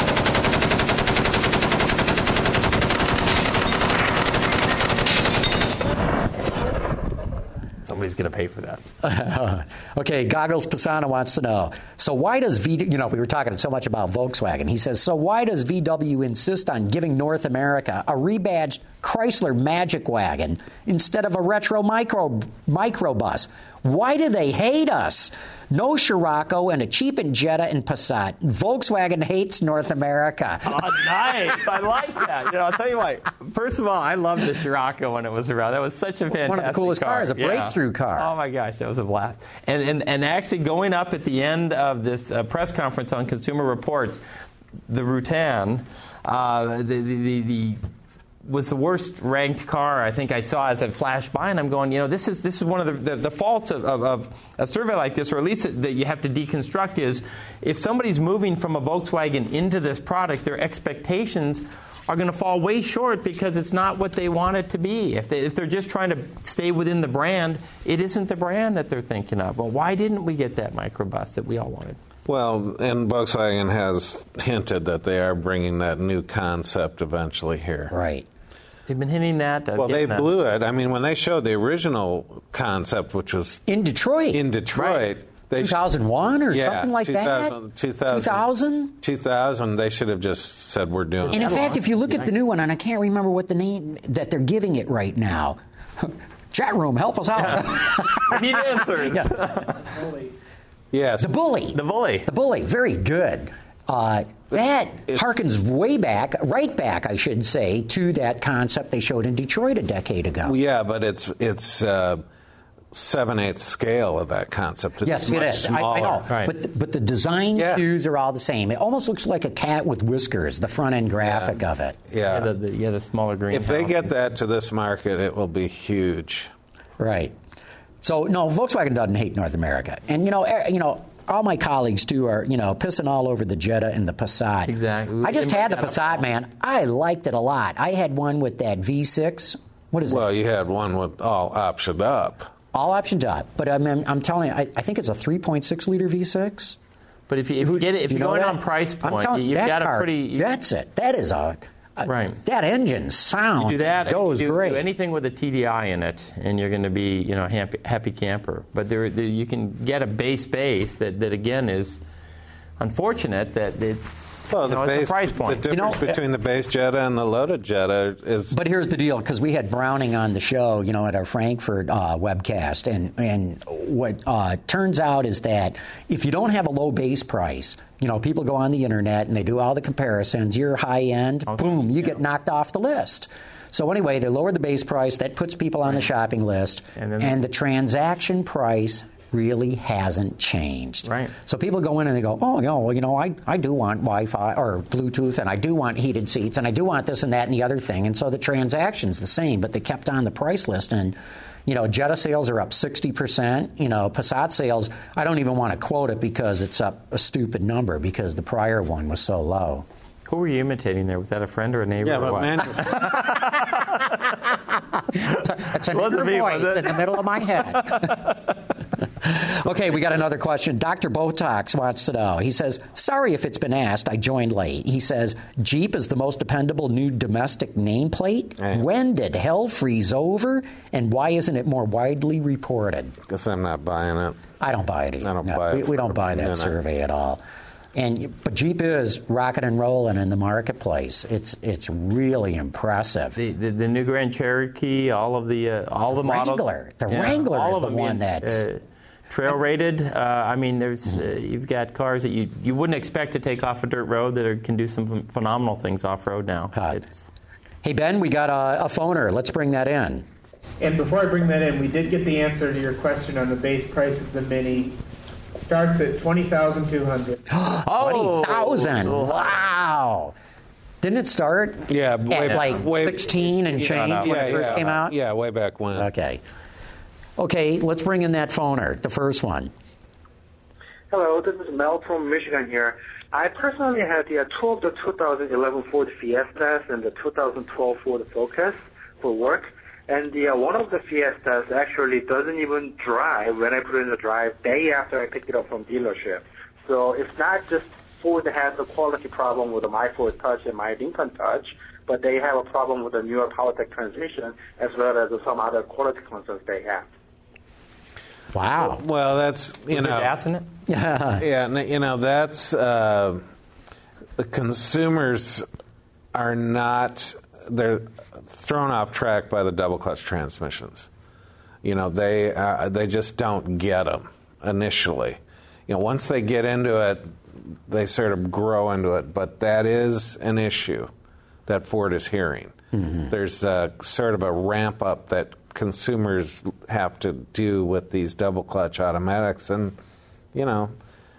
Somebody's going to pay for that. Okay, Goggles Pisana wants to know, so why does V, you know, we were talking so much about Volkswagen. He says, so why does V W insist on giving North America a rebadged Chrysler Magic Wagon instead of a retro micro microbus? Why do they hate us? No Scirocco and a cheapened Jetta and Passat. Volkswagen hates North America. Oh, nice. I like that. You know, I'll tell you what. First of all, I loved the Scirocco when it was around. That was such a fantastic One of the coolest car. cars, a breakthrough car. Oh, my gosh. That was a blast. And, and, and actually going up at the end of this uh, press conference on Consumer Reports, the Rutan, uh, the, the, the, the was the worst ranked car I think I saw as it flashed by, and I'm going, you know, this is this is one of the the, the faults of, of, of a survey like this, or at least that you have to deconstruct, is if somebody's moving from a Volkswagen into this product, their expectations are going to fall way short because it's not what they want it to be. If, they, if they're just trying to stay within the brand, it isn't the brand that they're thinking of. Well, why didn't we get that microbus that we all wanted? Well, and Volkswagen has hinted that they are bringing that new concept eventually here. Right. They've been hinting that. Uh, Well, they that. blew it. I mean, when they showed the original concept, which was In Detroit. in Detroit, Right. they two thousand one or yeah, something like two thousand, that? two thousand, two thousand? two thousand, they should have just said, we're doing And it. in fact, if you look at the new one, and I can't remember what the name that they're giving it right now. Chat room, help us out. We need answers. Yes. The Bully. The Bully. The Bully, very good. Uh, that harkens way back, right back, I should say, to that concept they showed in Detroit a decade ago. Yeah, but it's it's uh, seven-eighths scale of that concept. It's Yes, much it is. I, I smaller. know. Right. But, the, but the design Yeah. cues are all the same. It almost looks like a cat with whiskers, the front end graphic of it. Yeah. Yeah, the, the, yeah, the smaller green. If they house. get that to this market, it will be huge. Right. So, no, Volkswagen doesn't hate North America. And, you know, er, you know, all my colleagues, too, are, you know, pissing all over the Jetta and the Passat. Exactly. I just We- had the we got Passat, it. man. I liked it a lot. I had one with that V six. What is it? Well, you had one with all optioned up. All optioned up. But I'm, I'm telling you, I, I think it's a three point six liter V six. But if you, if you get it, if You you're know going that? on price I'm point, telling you, you've that got car, a pretty. That's it. That is a... a Right. That engine sounds You do that, and goes you do, great. do anything with a T D I in it, and you're going to be, you know, happy, happy camper. But there, there, you can get a base base that, that again is unfortunate that it's, Well, you know, the it's base, a price point. the You know, difference between the base Jetta and the loaded Jetta is. But here's the deal, because we had Browning on the show, you know, at our Frankfurt uh, webcast, and and what uh, turns out is that if you don't have a low base price, you know, people go on the internet and they do all the comparisons. You're high end, boom, you get knocked off the list. So anyway, they lower the base price. That puts people on the shopping list, And then- and the transaction price really hasn't changed. Right. So people go in and they go, oh, you know, well, you know, I, I do want Wi-Fi or Bluetooth, and I do want heated seats, and I do want this and that and the other thing. And so the transaction's the same, but they kept on the price list. And, you know, Jetta sales are up sixty percent. You know, Passat sales, I don't even want to quote it because it's up a stupid number because the prior one was so low. Who were you imitating there? Was that a friend or a neighbor? Yeah, or but what? man, It's, a, it's an Wasn't inner me, was voice it? in the middle of my head. Okay, we got another question. Doctor Botox wants to know. He says, sorry if it's been asked, I joined late. He says, Jeep is the most dependable new domestic nameplate. Hey. When did hell freeze over, and why isn't it more widely reported? Guess I'm not buying it. I don't buy it either. I don't No, buy it we, we don't for buy a that minute. survey at all. And but Jeep is rocking and rolling in the marketplace. It's it's really impressive. The, the, the new Grand Cherokee, all of the uh, all the models. Wrangler. The Wrangler all is of the them, one yeah, that's- uh, trail rated. Uh, I mean, there's uh, you've got cars that you you wouldn't expect to take off a dirt road that are, can do some phenomenal things off road now. Huh. It's, Hey Ben, we got a, a phoner. Let's bring that in. And before I bring that in, we did get the answer to your question on the base price of the Mini. Starts at twenty thousand two hundred dollars. Twenty thousand. Wow. Didn't it start Yeah, at way- like way- sixteen and change when it first came out? Yeah, way back when. Okay. Okay, let's bring in that phoner, the first one. Hello, this is Mel from Michigan here. I personally had the uh, two of the two thousand eleven Ford Fiestas and the two thousand twelve Ford Focus for work. And the uh, one of the Fiestas actually doesn't even drive when I put it in the drive day after I picked it up from dealership. So it's not just Ford has a quality problem with the My Ford Touch and My Lincoln Touch, but they have a problem with the newer PowerTech transmission as well as some other quality concerns they have. Wow. Well, that's, you was know. there gas in it? Yeah, n- you know, that's, uh, the consumers are not, they're thrown off track by the double clutch transmissions. You know, they uh, they just don't get them initially. You know, once they get into it, they sort of grow into it. But that is an issue that Ford is hearing. Mm-hmm. There's a, sort of a ramp up that consumers have to do with these double clutch automatics, and you know,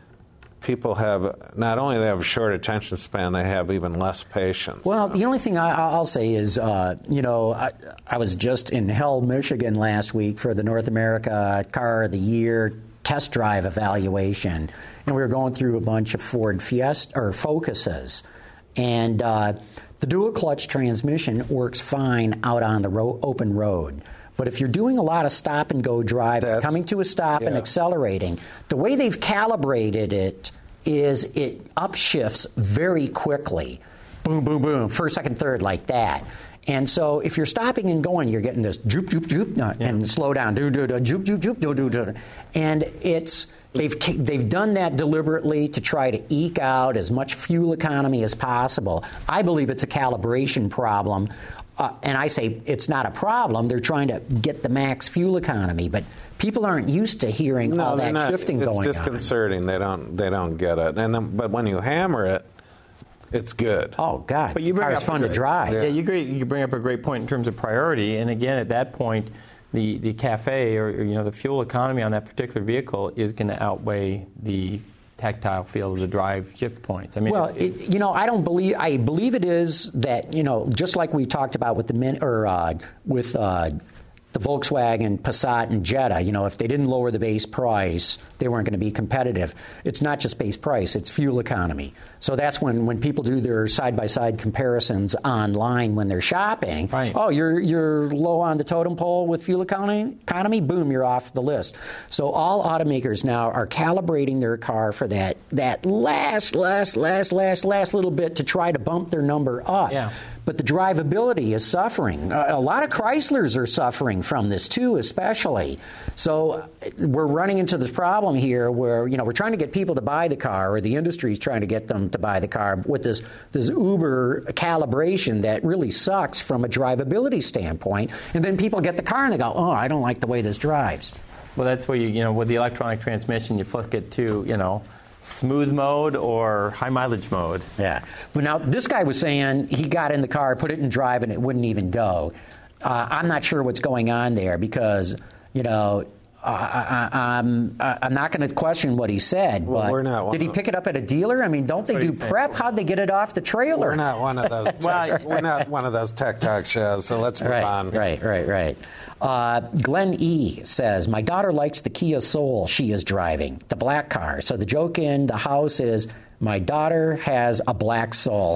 people have not only they have a short attention span, they have even less patience. Well, the only thing I, I'll say is, uh, you know, I, I was just in Hell, Michigan last week for the North America Car of the Year test drive evaluation, and we were going through a bunch of Ford Fiesta or Focuses, and uh, the dual clutch transmission works fine out on the ro- open road. But if you're doing a lot of stop and go driving, That's, coming to a stop yeah. and accelerating, the way they've calibrated it is it upshifts very quickly. Boom, boom, boom, first, second, third, like that. And so if you're stopping and going, you're getting this joop, joop, joop, uh, Yeah. and slow down, do, do, do, joop, joop, joop, do, do, do. And it's, they've, they've done that deliberately to try to eke out as much fuel economy as possible. I believe it's a calibration problem. Uh, and I say it's not a problem. They're trying to get the max fuel economy, but people aren't used to hearing no, all that not, shifting it's going on. It's disconcerting. They don't. They don't get it. And then, but when you hammer it, it's good. Oh God! But you bring Car's up fun a to great- drive. Yeah, you, great, you bring up a great point in terms of priority. And again, at that point, the, the cafe or, or you know the fuel economy on that particular vehicle is going to outweigh the tactile feel of the drive shift points. I mean, Well, it, it, you know, I don't believe. I believe it is that, you know, just like we talked about with the min or uh, with uh, the Volkswagen, Passat, and Jetta. You know, if they didn't lower the base price, they weren't going to be competitive. It's not just base price; it's fuel economy. So that's when, when people do their side-by-side comparisons online when they're shopping. Right. Oh, you're you're low on the totem pole with fuel economy. Economy, boom, you're off the list. So all automakers now are calibrating their car for that that last, last, last, last, last little bit to try to bump their number up. Yeah. But the drivability is suffering. A, a lot of Chryslers are suffering from this too, especially. So uh, we're running into this problem here where, you know, we're trying to get people to buy the car, or the industry is trying to get them to buy the car with this this uber calibration that really sucks from a drivability standpoint. And then people get the car and they go, oh, I don't like the way this drives. well, that's where you you know with the electronic transmission, you flick it to you know smooth mode or high mileage mode. Yeah. But now this guy was saying he got in the car, put it in drive, and it wouldn't even go. Uh, I'm not sure what's going on there because, you know, uh, I, I, I'm I'm not going to question what he said. Well, but we're not one did he of- pick it up at a dealer? I mean, don't they what do he's saying. prep? How'd they get it off the trailer? We're not one of those. Tech, we're not one of those tech talk shows. So let's move Right, on. right, right, right. Uh, Glenn E. says, my daughter likes the Kia Soul she is driving, the black car. So the joke in the house is, my daughter has a black soul.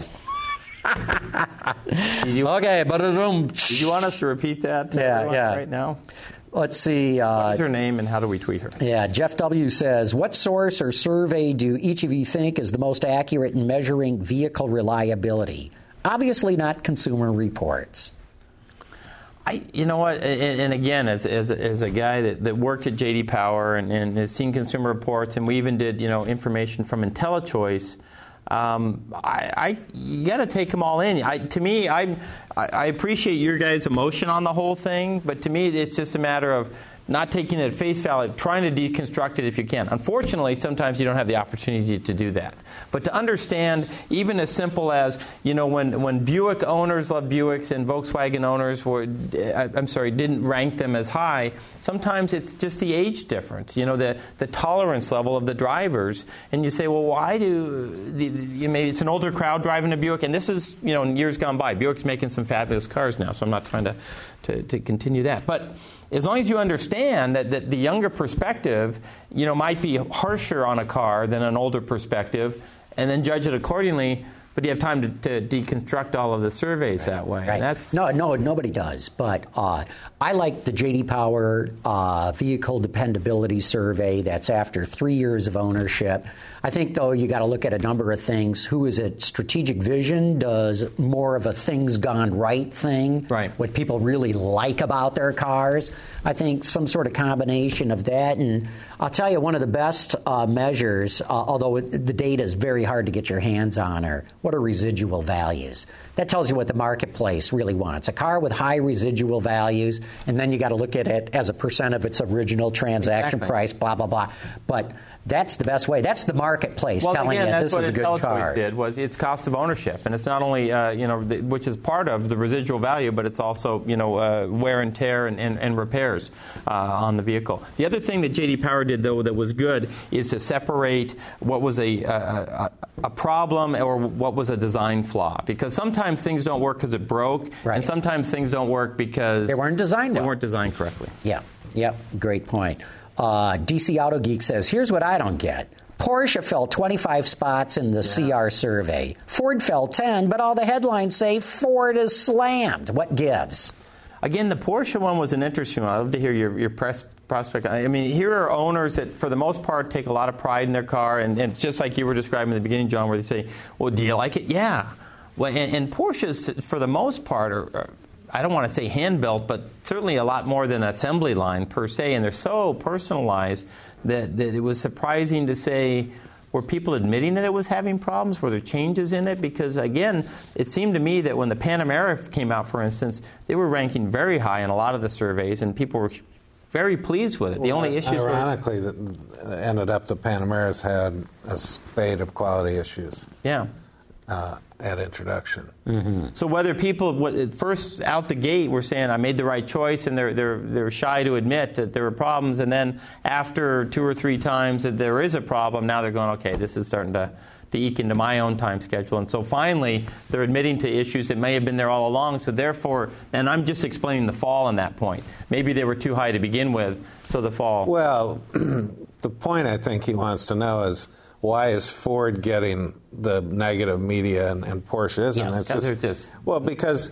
Did you, Okay, but did you want us to repeat that? To Yeah, everyone yeah. Right now. Let's see. Uh, What's her name and how do we tweet her? Yeah, Jeff W. says, what source or survey do each of you think is the most accurate in measuring vehicle reliability? Obviously not Consumer Reports. I, you know what, and, and again, as, as as a guy that, that worked at J D Power and, and has seen Consumer Reports, and we even did, you know, information from IntelliChoice, um, I, I you got to take them all in. I, to me, I, I appreciate your guys' emotion on the whole thing, but to me, it's just a matter of not taking it at face value, trying to deconstruct it if you can. Unfortunately, sometimes you don't have the opportunity to do that. But to understand, even as simple as, you know, when, when Buick owners love Buicks and Volkswagen owners were, I'm sorry, didn't rank them as high, sometimes it's just the age difference, you know, the, the tolerance level of the drivers. And you say, well, why do, the, you maybe it's an older crowd driving a Buick, and this is, you know, in years gone by. Buick's making some fabulous cars now, so I'm not trying to, to, to continue that. But as long as you understand that, that the younger perspective, you know, might be harsher on a car than an older perspective, and then judge it accordingly, but you have time to, to deconstruct all of the surveys that way. Right. That's no, no, nobody does. But uh, I like the J D Power uh, Vehicle Dependability Survey. That's after three years of ownership. I think, though, you got to look at a number of things. Who is it? Strategic Vision does more of a things gone right thing. Right. What people really like about their cars. I think some sort of combination of that. And I'll tell you, one of the best uh, measures, uh, although it, the data is very hard to get your hands on, are what are residual values. That tells you what the marketplace really wants. A car with high residual values, and then you got to look at it as a percent of its original transaction Exactly. price, blah, blah, blah. But that's the best way. That's the marketplace well, telling again, you that's this is a good what car. IntelliChoice did was its cost of ownership, and it's not only uh, you know the, which is part of the residual value, but it's also you know uh, wear and tear and, and, and repairs uh, on the vehicle. The other thing that J D Power did though that was good is to separate what was a a, a problem or what was a design flaw, because sometimes things don't work because it broke, Right. and sometimes things don't work because They weren't designed they well. weren't designed correctly. Yeah, yep, great point. Uh, D C Auto Geek says, here's what I don't get. Porsche fell twenty-five spots in the yeah. C R survey. Ford fell ten, but all the headlines say Ford is slammed. What gives? Again, the Porsche one was an interesting one. I'd love to hear your, your press prospect. I mean, here are owners that, for the most part, take a lot of pride in their car, and, and it's just like you were describing in the beginning, John, where they say, well, do you like it? Yeah. Well, and, and Porsches, for the most part, are, are I don't want to say hand-built, but certainly a lot more than assembly line per se, and they're so personalized that, that it was surprising to say, were people admitting that it was having problems? Were there changes in it? Because, again, it seemed to me that when the Panamera came out, for instance, they were ranking very high in a lot of the surveys, and people were very pleased with it. The well, only issues ironically, were... Ironically, ended up the Panameras had a spate of quality issues. Yeah. Uh, at introduction. Mm-hmm. So whether people first out the gate were saying I made the right choice, and they're they're they're shy to admit that there were problems, and then after two or three times that there is a problem, now they're going, okay, this is starting to, to eke into my own time schedule, and so finally they're admitting to issues that may have been there all along. So therefore, and I'm just explaining the fall in that point. Maybe they were too high to begin with, so the fall. Well, the point I think he wants to know is, why is Ford getting the negative media and, and Porsche isn't? Yes, it's just, they're just... Well, because,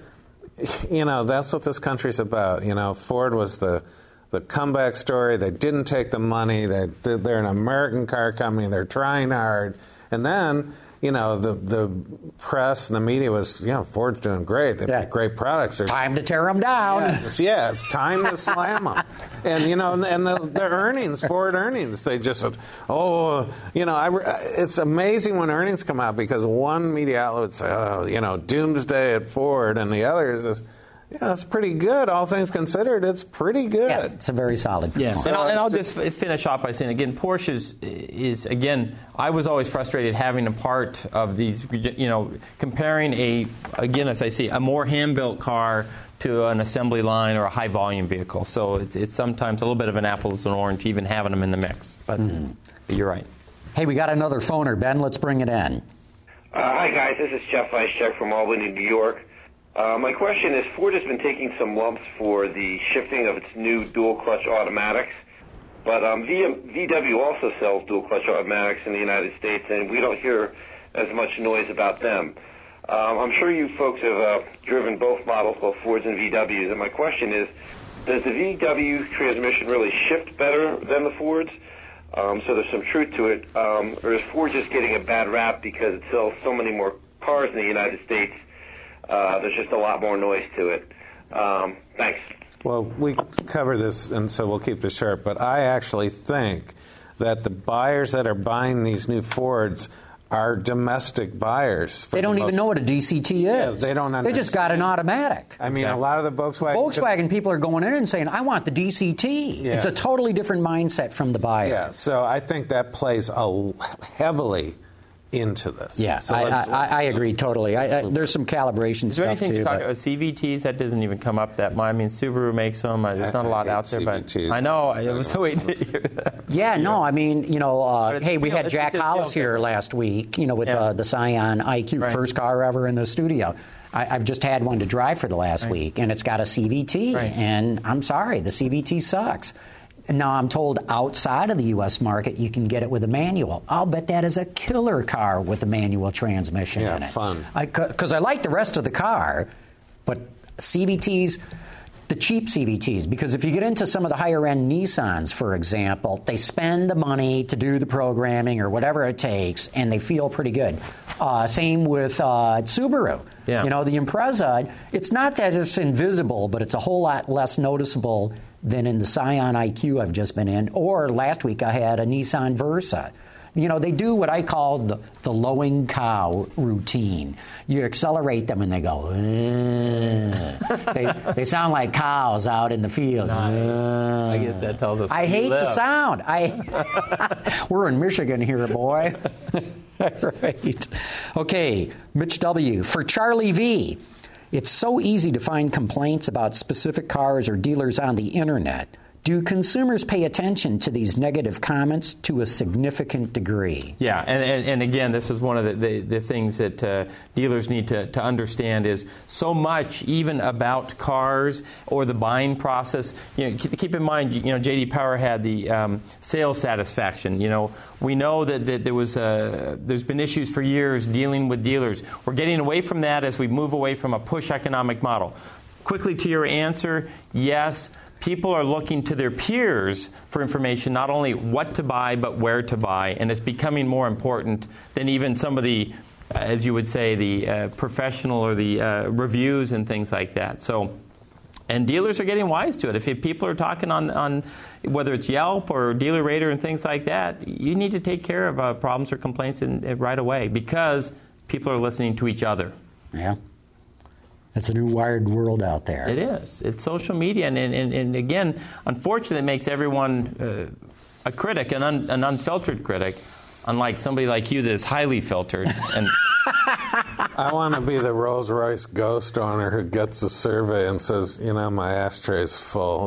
you know, that's what this country's about. You know, Ford was the, the comeback story. They didn't take the money. They, they're an American car company. They're trying hard. And then, you know, the the press and the media was, you know, Ford's doing great. They've Yeah. got great products. They're, Time to tear them down. Yeah, it's, yeah, it's time to slam them. And, you know, and, and the, the earnings, Ford earnings, they just said, oh, you know, I, it's amazing when earnings come out, because one media outlet would say, oh, you know, doomsday at Ford, and the other is just, yeah, it's pretty good. All things considered, it's pretty good. Yeah, it's a very solid Yeah, performance. and I'll, and I'll just finish off by saying, again, Porsche is, is, again, I was always frustrated having a part of these, you know, comparing a, again, as I say, a more hand-built car to an assembly line or a high-volume vehicle. So it's, it's sometimes a little bit of an apples and orange, even having them in the mix. But, mm-hmm. but you're right. Hey, we got another phoner. Ben, let's bring it in. Uh, hi, guys. This is Jeff Weischek from Albany, New York. Uh, my question is, Ford has been taking some lumps for the shifting of its new dual-clutch automatics, but um, V W also sells dual-clutch automatics in the United States, and we don't hear as much noise about them. Um, I'm sure you folks have uh, driven both models, both Fords and V Ws, and my question is, does the V W transmission really shift better than the Fords? Um, so there's some truth to it. Um, or is Ford just getting a bad rap because it sells so many more cars in the United States? Uh, there's just a lot more noise to it. Um, thanks. Well, we cover this, and so we'll keep this short, but I actually think that the buyers that are buying these new Fords are domestic buyers. They don't the even know what a D C T is. Yeah, they don't understand. They just got an automatic. I mean, okay. a lot of the Volkswagen... Volkswagen people are going in and saying, I want the D C T. Yeah. It's a totally different mindset from the buyer. Yeah, so I think that plays a, heavily into this. Yeah, so I, let's, I, let's, I agree totally. I, I, there's some calibration Is there stuff, anything too. to talk about C V Ts? That doesn't even come up that much. I mean, Subaru makes them. Uh, there's not a lot out there, but C V Ts. I know. I was waiting to hear that. Yeah, no, I mean, you know, uh, hey, we feel, had Jack Hollis here last week, you know, with yeah. uh, the Scion I Q, right. first car ever in the studio. I, I've just had one to drive for the last right. week, and it's got a C V T, right. and I'm sorry, the C V T sucks. Now, I'm told outside of the U S market, you can get it with a manual. I'll bet that is a killer car with a manual transmission yeah, in it. fun. Because I, I like the rest of the car, but C V Ts, the cheap C V Ts, because if you get into some of the higher-end Nissans, for example, they spend the money to do the programming or whatever it takes, and they feel pretty good. Uh, same with uh, Subaru. Yeah. You know, the Impreza, it's not that it's invisible, but it's a whole lot less noticeable than in the Scion I Q I've just been in. Or last week I had a Nissan Versa. You know, they do what I call the, the lowing cow routine. You accelerate them and they go, they, they sound like cows out in the field. Nice. I guess that tells us I hate the sound. I We're in Michigan here, boy. Right. Okay, Mitch W. For Charlie V. It's so easy to find complaints about specific cars or dealers on the internet. Do consumers pay attention to these negative comments to a significant degree? Yeah, and, and, and again, this is one of the, the, the things that uh, dealers need to, to understand is so much even about cars or the buying process. You know, keep, keep in mind, you know, J D Power had the um, sales satisfaction. You know, we know that, that there was uh, there's been issues for years dealing with dealers. We're getting away from that as we move away from a push economic model. Quickly to your answer, yes. People are looking to their peers for information, not only what to buy, but where to buy. And it's becoming more important than even some of the, uh, as you would say, the uh, professional or the uh, reviews and things like that. So, and dealers are getting wise to it. If people are talking on, on whether it's Yelp or DealerRater and things like that, you need to take care of uh, problems or complaints in, in right away because people are listening to each other. Yeah. It's a new wired world out there. It is. It's social media, and, and, and again, unfortunately, it makes everyone uh, a critic, an, un, an unfiltered critic, unlike somebody like you that is highly filtered. And I want to be the Rolls-Royce ghost owner who gets a survey and says, you know, my ashtray's full.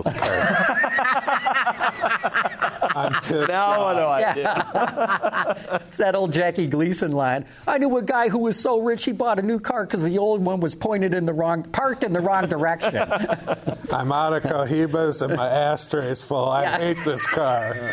I'm pissed now what do I yeah. do? It's that old Jackie Gleason line. I knew a guy who was so rich he bought a new car because the old one was pointed in the wrong, parked in the wrong direction. I'm out of Cohibas and my ashtray's full. I yeah. hate this car.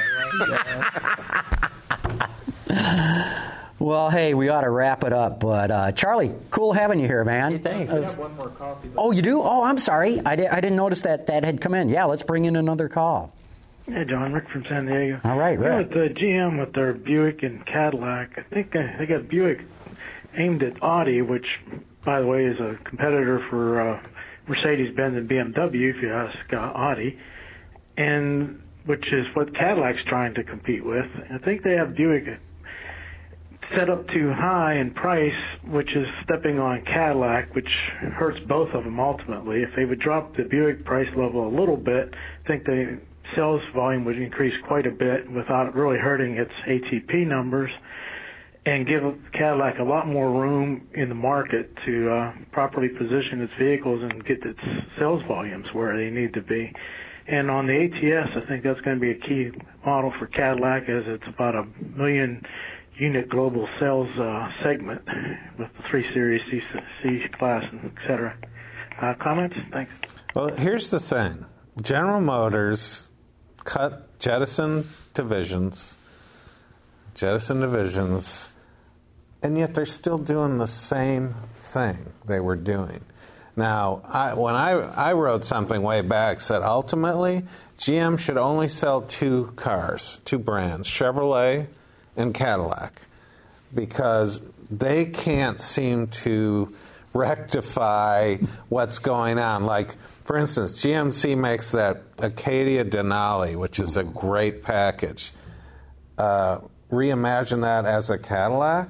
Well, hey, we ought to wrap it up. But, uh, Charlie, cool having you here, man. Hey, thanks. I have one more coffee. Oh, you do? Oh, I'm sorry. I, di- I didn't notice that that had come in. Yeah, let's bring in another call. Hey, John, Rick from San Diego. All right, Rick. You know, with the G M with their Buick and Cadillac, I think uh, they got Buick aimed at Audi, which, by the way, is a competitor for uh, Mercedes-Benz and B M W, if you ask uh, Audi, and which is what Cadillac's trying to compete with. I think they have Buick set up too high in price, which is stepping on Cadillac, which hurts both of them ultimately. If they would drop the Buick price level a little bit, I think the sales volume would increase quite a bit without really hurting its A T P numbers, and give Cadillac a lot more room in the market to uh, properly position its vehicles and get its sales volumes where they need to be. And on the A T S, I think that's going to be a key model for Cadillac, as it's about a million unit global sales uh, segment with the three series, C, C class, and et cetera. Uh, comments? Thanks. Well, here's the thing. General Motors cut, jettison divisions, jettison divisions, and yet they're still doing the same thing they were doing. Now, I, when I, I wrote something way back, said ultimately G M should only sell two cars, two brands, Chevrolet and Cadillac, because they can't seem to rectify what's going on. Like, for instance, G M C makes that Acadia Denali, which is a great package. Uh, reimagine that as a Cadillac,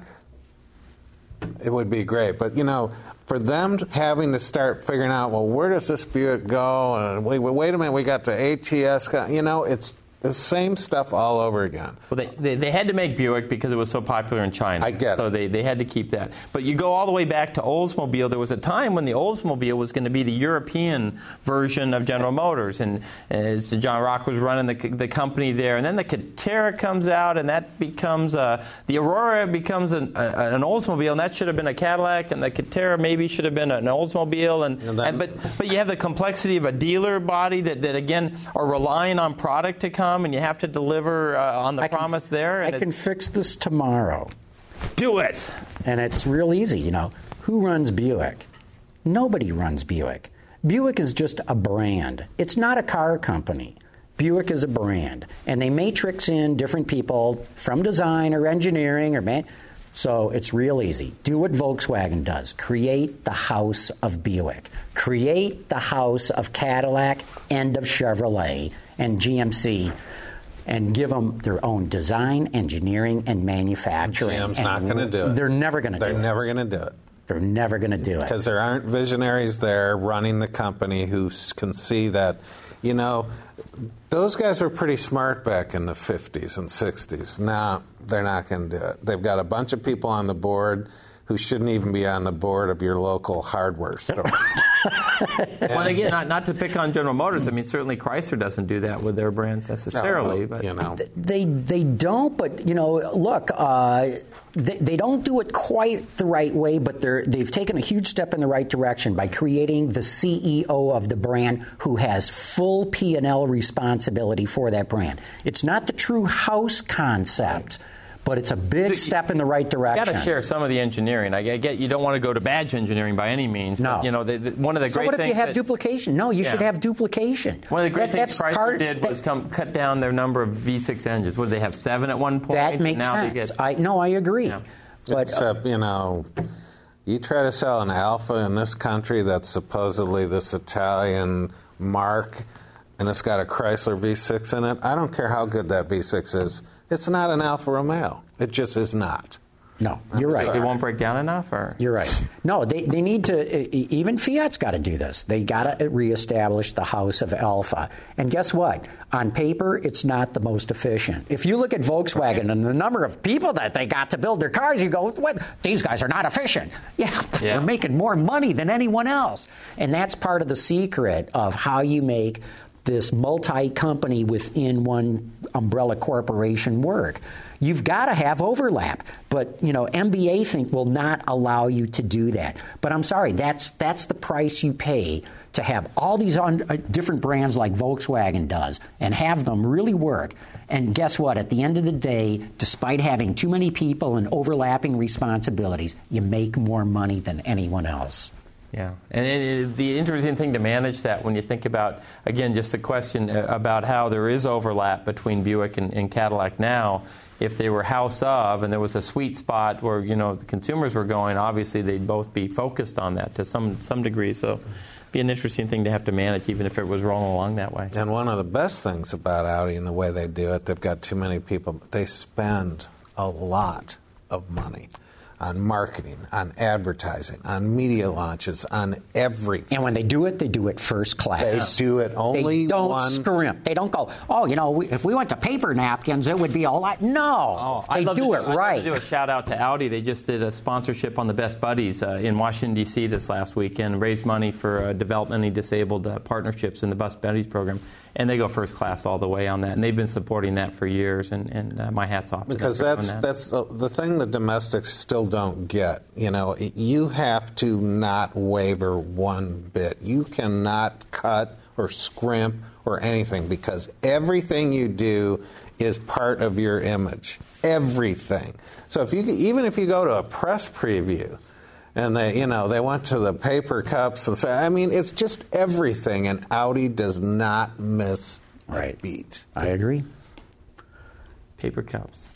it would be great. But, you know, for them having to start figuring out, well, where does this Buick go? And wait, wait a minute, we got the A T S. You know, it's the same stuff all over again. Well, they, they, they had to make Buick because it was so popular in China. I get it. So they, they had to keep that. But you go all the way back to Oldsmobile. There was a time when the Oldsmobile was going to be the European version of General Motors. And as John Rock was running the, the company there. And then the Catera comes out, and that becomes, uh, the Aurora becomes an, a, an Oldsmobile. And that should have been a Cadillac. And the Catera maybe should have been an Oldsmobile. And, and, then, and but, but you have the complexity of a dealer body that, that again, are relying on product to come. And you have to deliver uh, on the I promise can, there. And I can fix this tomorrow. Do it. And it's real easy, you know. Who runs Buick? Nobody runs Buick. Buick is just a brand. It's not a car company. Buick is a brand. And they matrix in different people from design or engineering or man. So it's real easy. Do what Volkswagen does. Create the house of Buick. Create the house of Cadillac and of Chevrolet and G M C, and give them their own design, engineering, and manufacturing. G M's and not going to do it. They're never going to do it. They're never going to do it. They're never going to do it. Because there aren't visionaries there running the company who can see that, you know, those guys were pretty smart back in the fifties and sixties. Now, they're not going to do it. They've got a bunch of people on the board who shouldn't even be on the board of your local hardware store. Well, again, not, not to pick on General Motors. I mean, certainly Chrysler doesn't do that with their brands necessarily. No, but you know, they they don't. But you know, look, uh, they they don't do it quite the right way. But they're they've taken a huge step in the right direction by creating the C E O of the brand who has full P and L responsibility for that brand. It's not the true house concept. But it's a big so step in the right direction. You've got to share some of the engineering. I get you don't want to go to badge engineering by any means. No. But, you know, the, the, one of the so great what if things you have that, duplication? No, you yeah. should have duplication. One of the great that, things Chrysler part, did that, was come cut down their number of V six engines. What did they have, seven at one point? That makes now sense. They get, I, no, I agree. Yeah. But, Except, you know, you try to sell an Alfa in this country that's supposedly this Italian mark, and it's got a Chrysler V six in it. I don't care how good that V six is. It's not an Alfa Romeo. It just is not. No, you're right. It won't break down enough? Or? You're right. No, they, they need to, even Fiat's got to do this. They got to reestablish the house of Alfa. And guess what? On paper, it's not the most efficient. If you look at Volkswagen right. and the number of people that they got to build their cars, you go, what? These guys are not efficient. Yeah, yeah, they're making more money than anyone else. And that's part of the secret of how you make this multi-company within one umbrella corporation work. You've got to have overlap, but you know M B A think will not allow you to do that. But I'm sorry, that's that's the price you pay to have all these on, uh, different brands like Volkswagen does, and have them really work. And guess what? At the end of the day, despite having too many people and overlapping responsibilities, you make more money than anyone else. Yeah, and it, the interesting thing to manage that when you think about, again, just the question about how there is overlap between Buick and, and Cadillac now. If they were house of and there was a sweet spot where, you know, the consumers were going, obviously they'd both be focused on that to some some degree. So it'd be an interesting thing to have to manage, even if it was rolling along that way. And one of the best things about Audi and the way they do it, they've got too many people. They spend a lot of money on marketing, on advertising, on media launches, on everything. And when they do it, they do it first class. They do it only They don't one. scrimp. They don't go, oh, you know, we, if we went to paper napkins, it would be a lot. No, oh, they do to, it I'd right. I'd love to do a shout out to Audi. They just did a sponsorship on the Best Buddies uh, in Washington, D C this last weekend, raised money for uh, developmentally disabled uh, partnerships in the Best Buddies program. And they go first class all the way on that. And they've been supporting that for years, and, and uh, my hat's off. Because to them that's that. that's the, the thing the domestics still don't get. You know, you have to not waver one bit. You cannot cut or scrimp or anything, because everything you do is part of your image. Everything. So if you even if you go to a press preview, And they, you know, they went to the paper cups and so I mean, it's just everything, and Audi does not miss a right. beat. I agree. Paper cups.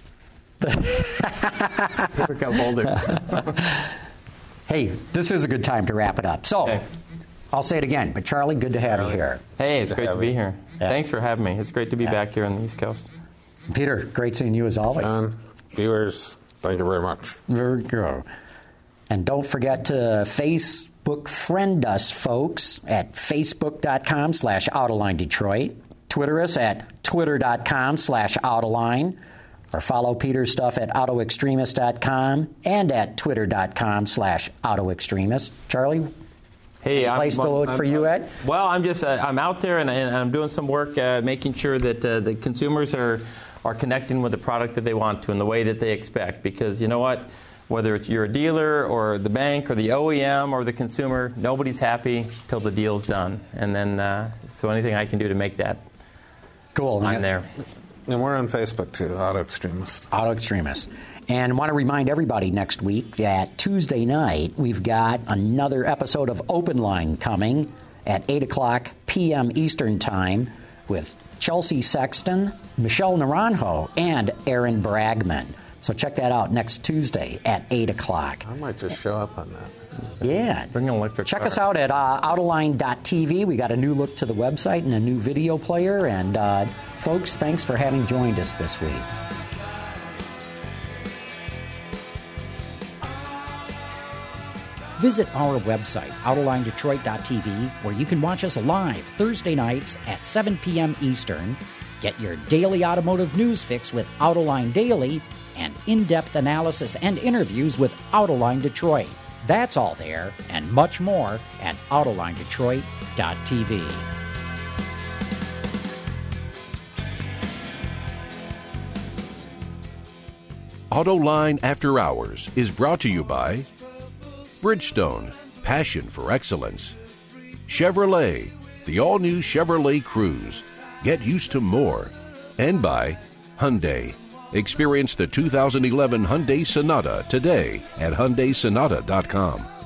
Paper cup holder. Hey, this is a good time to wrap it up. So, okay. I'll say it again, but Charlie, good to have Charlie. you here. Hey, it's good great to be here. Yeah. Thanks for having me. It's great to be yeah. back here on the East Coast. Peter, great seeing you as always. Um, viewers, thank you very much. Very good. And don't forget to Facebook friend us, folks, at facebook.com slash Autoline Detroit. Twitter us at twitter.com slash Autoline. Or follow Peter's stuff at autoextremist dot com and at twitter.com slash autoextremist. Charlie? Hey, Any I'm, place to look I'm, for you at? Well, I'm just uh, I'm out there and, and I'm doing some work uh, making sure that uh, the consumers are are connecting with the product that they want to in the way that they expect. Because you know what? Whether it's you're a dealer or the bank or the O E M or the consumer, nobody's happy till the deal's done. And then uh, so anything I can do to make that, cool. I'm there. And we're on Facebook too, Auto Extremist. Auto Extremist. And want to remind everybody next week that Tuesday night we've got another episode of Open Line coming at eight o'clock p.m. Eastern Time with Chelsea Sexton, Michelle Naranjo, and Aaron Bragman. So check that out next Tuesday at eight o'clock. I might just show up on that. Yeah. Bring an electric Check car. us out at uh, autoline dot t v. We got a new look to the website and a new video player. And, uh, folks, thanks for having joined us this week. Visit our website, autoline detroit dot t v, where you can watch us live Thursday nights at seven p.m. Eastern. Get your daily automotive news fix with Autoline Daily and in-depth analysis and interviews with Autoline Detroit. That's all there and much more at autoline detroit dot t v. Autoline After Hours is brought to you by Bridgestone, passion for excellence. Chevrolet, the all-new Chevrolet Cruze. Get used to more. And by Hyundai. Experience the two thousand eleven Hyundai Sonata today at hyundai sonata dot com.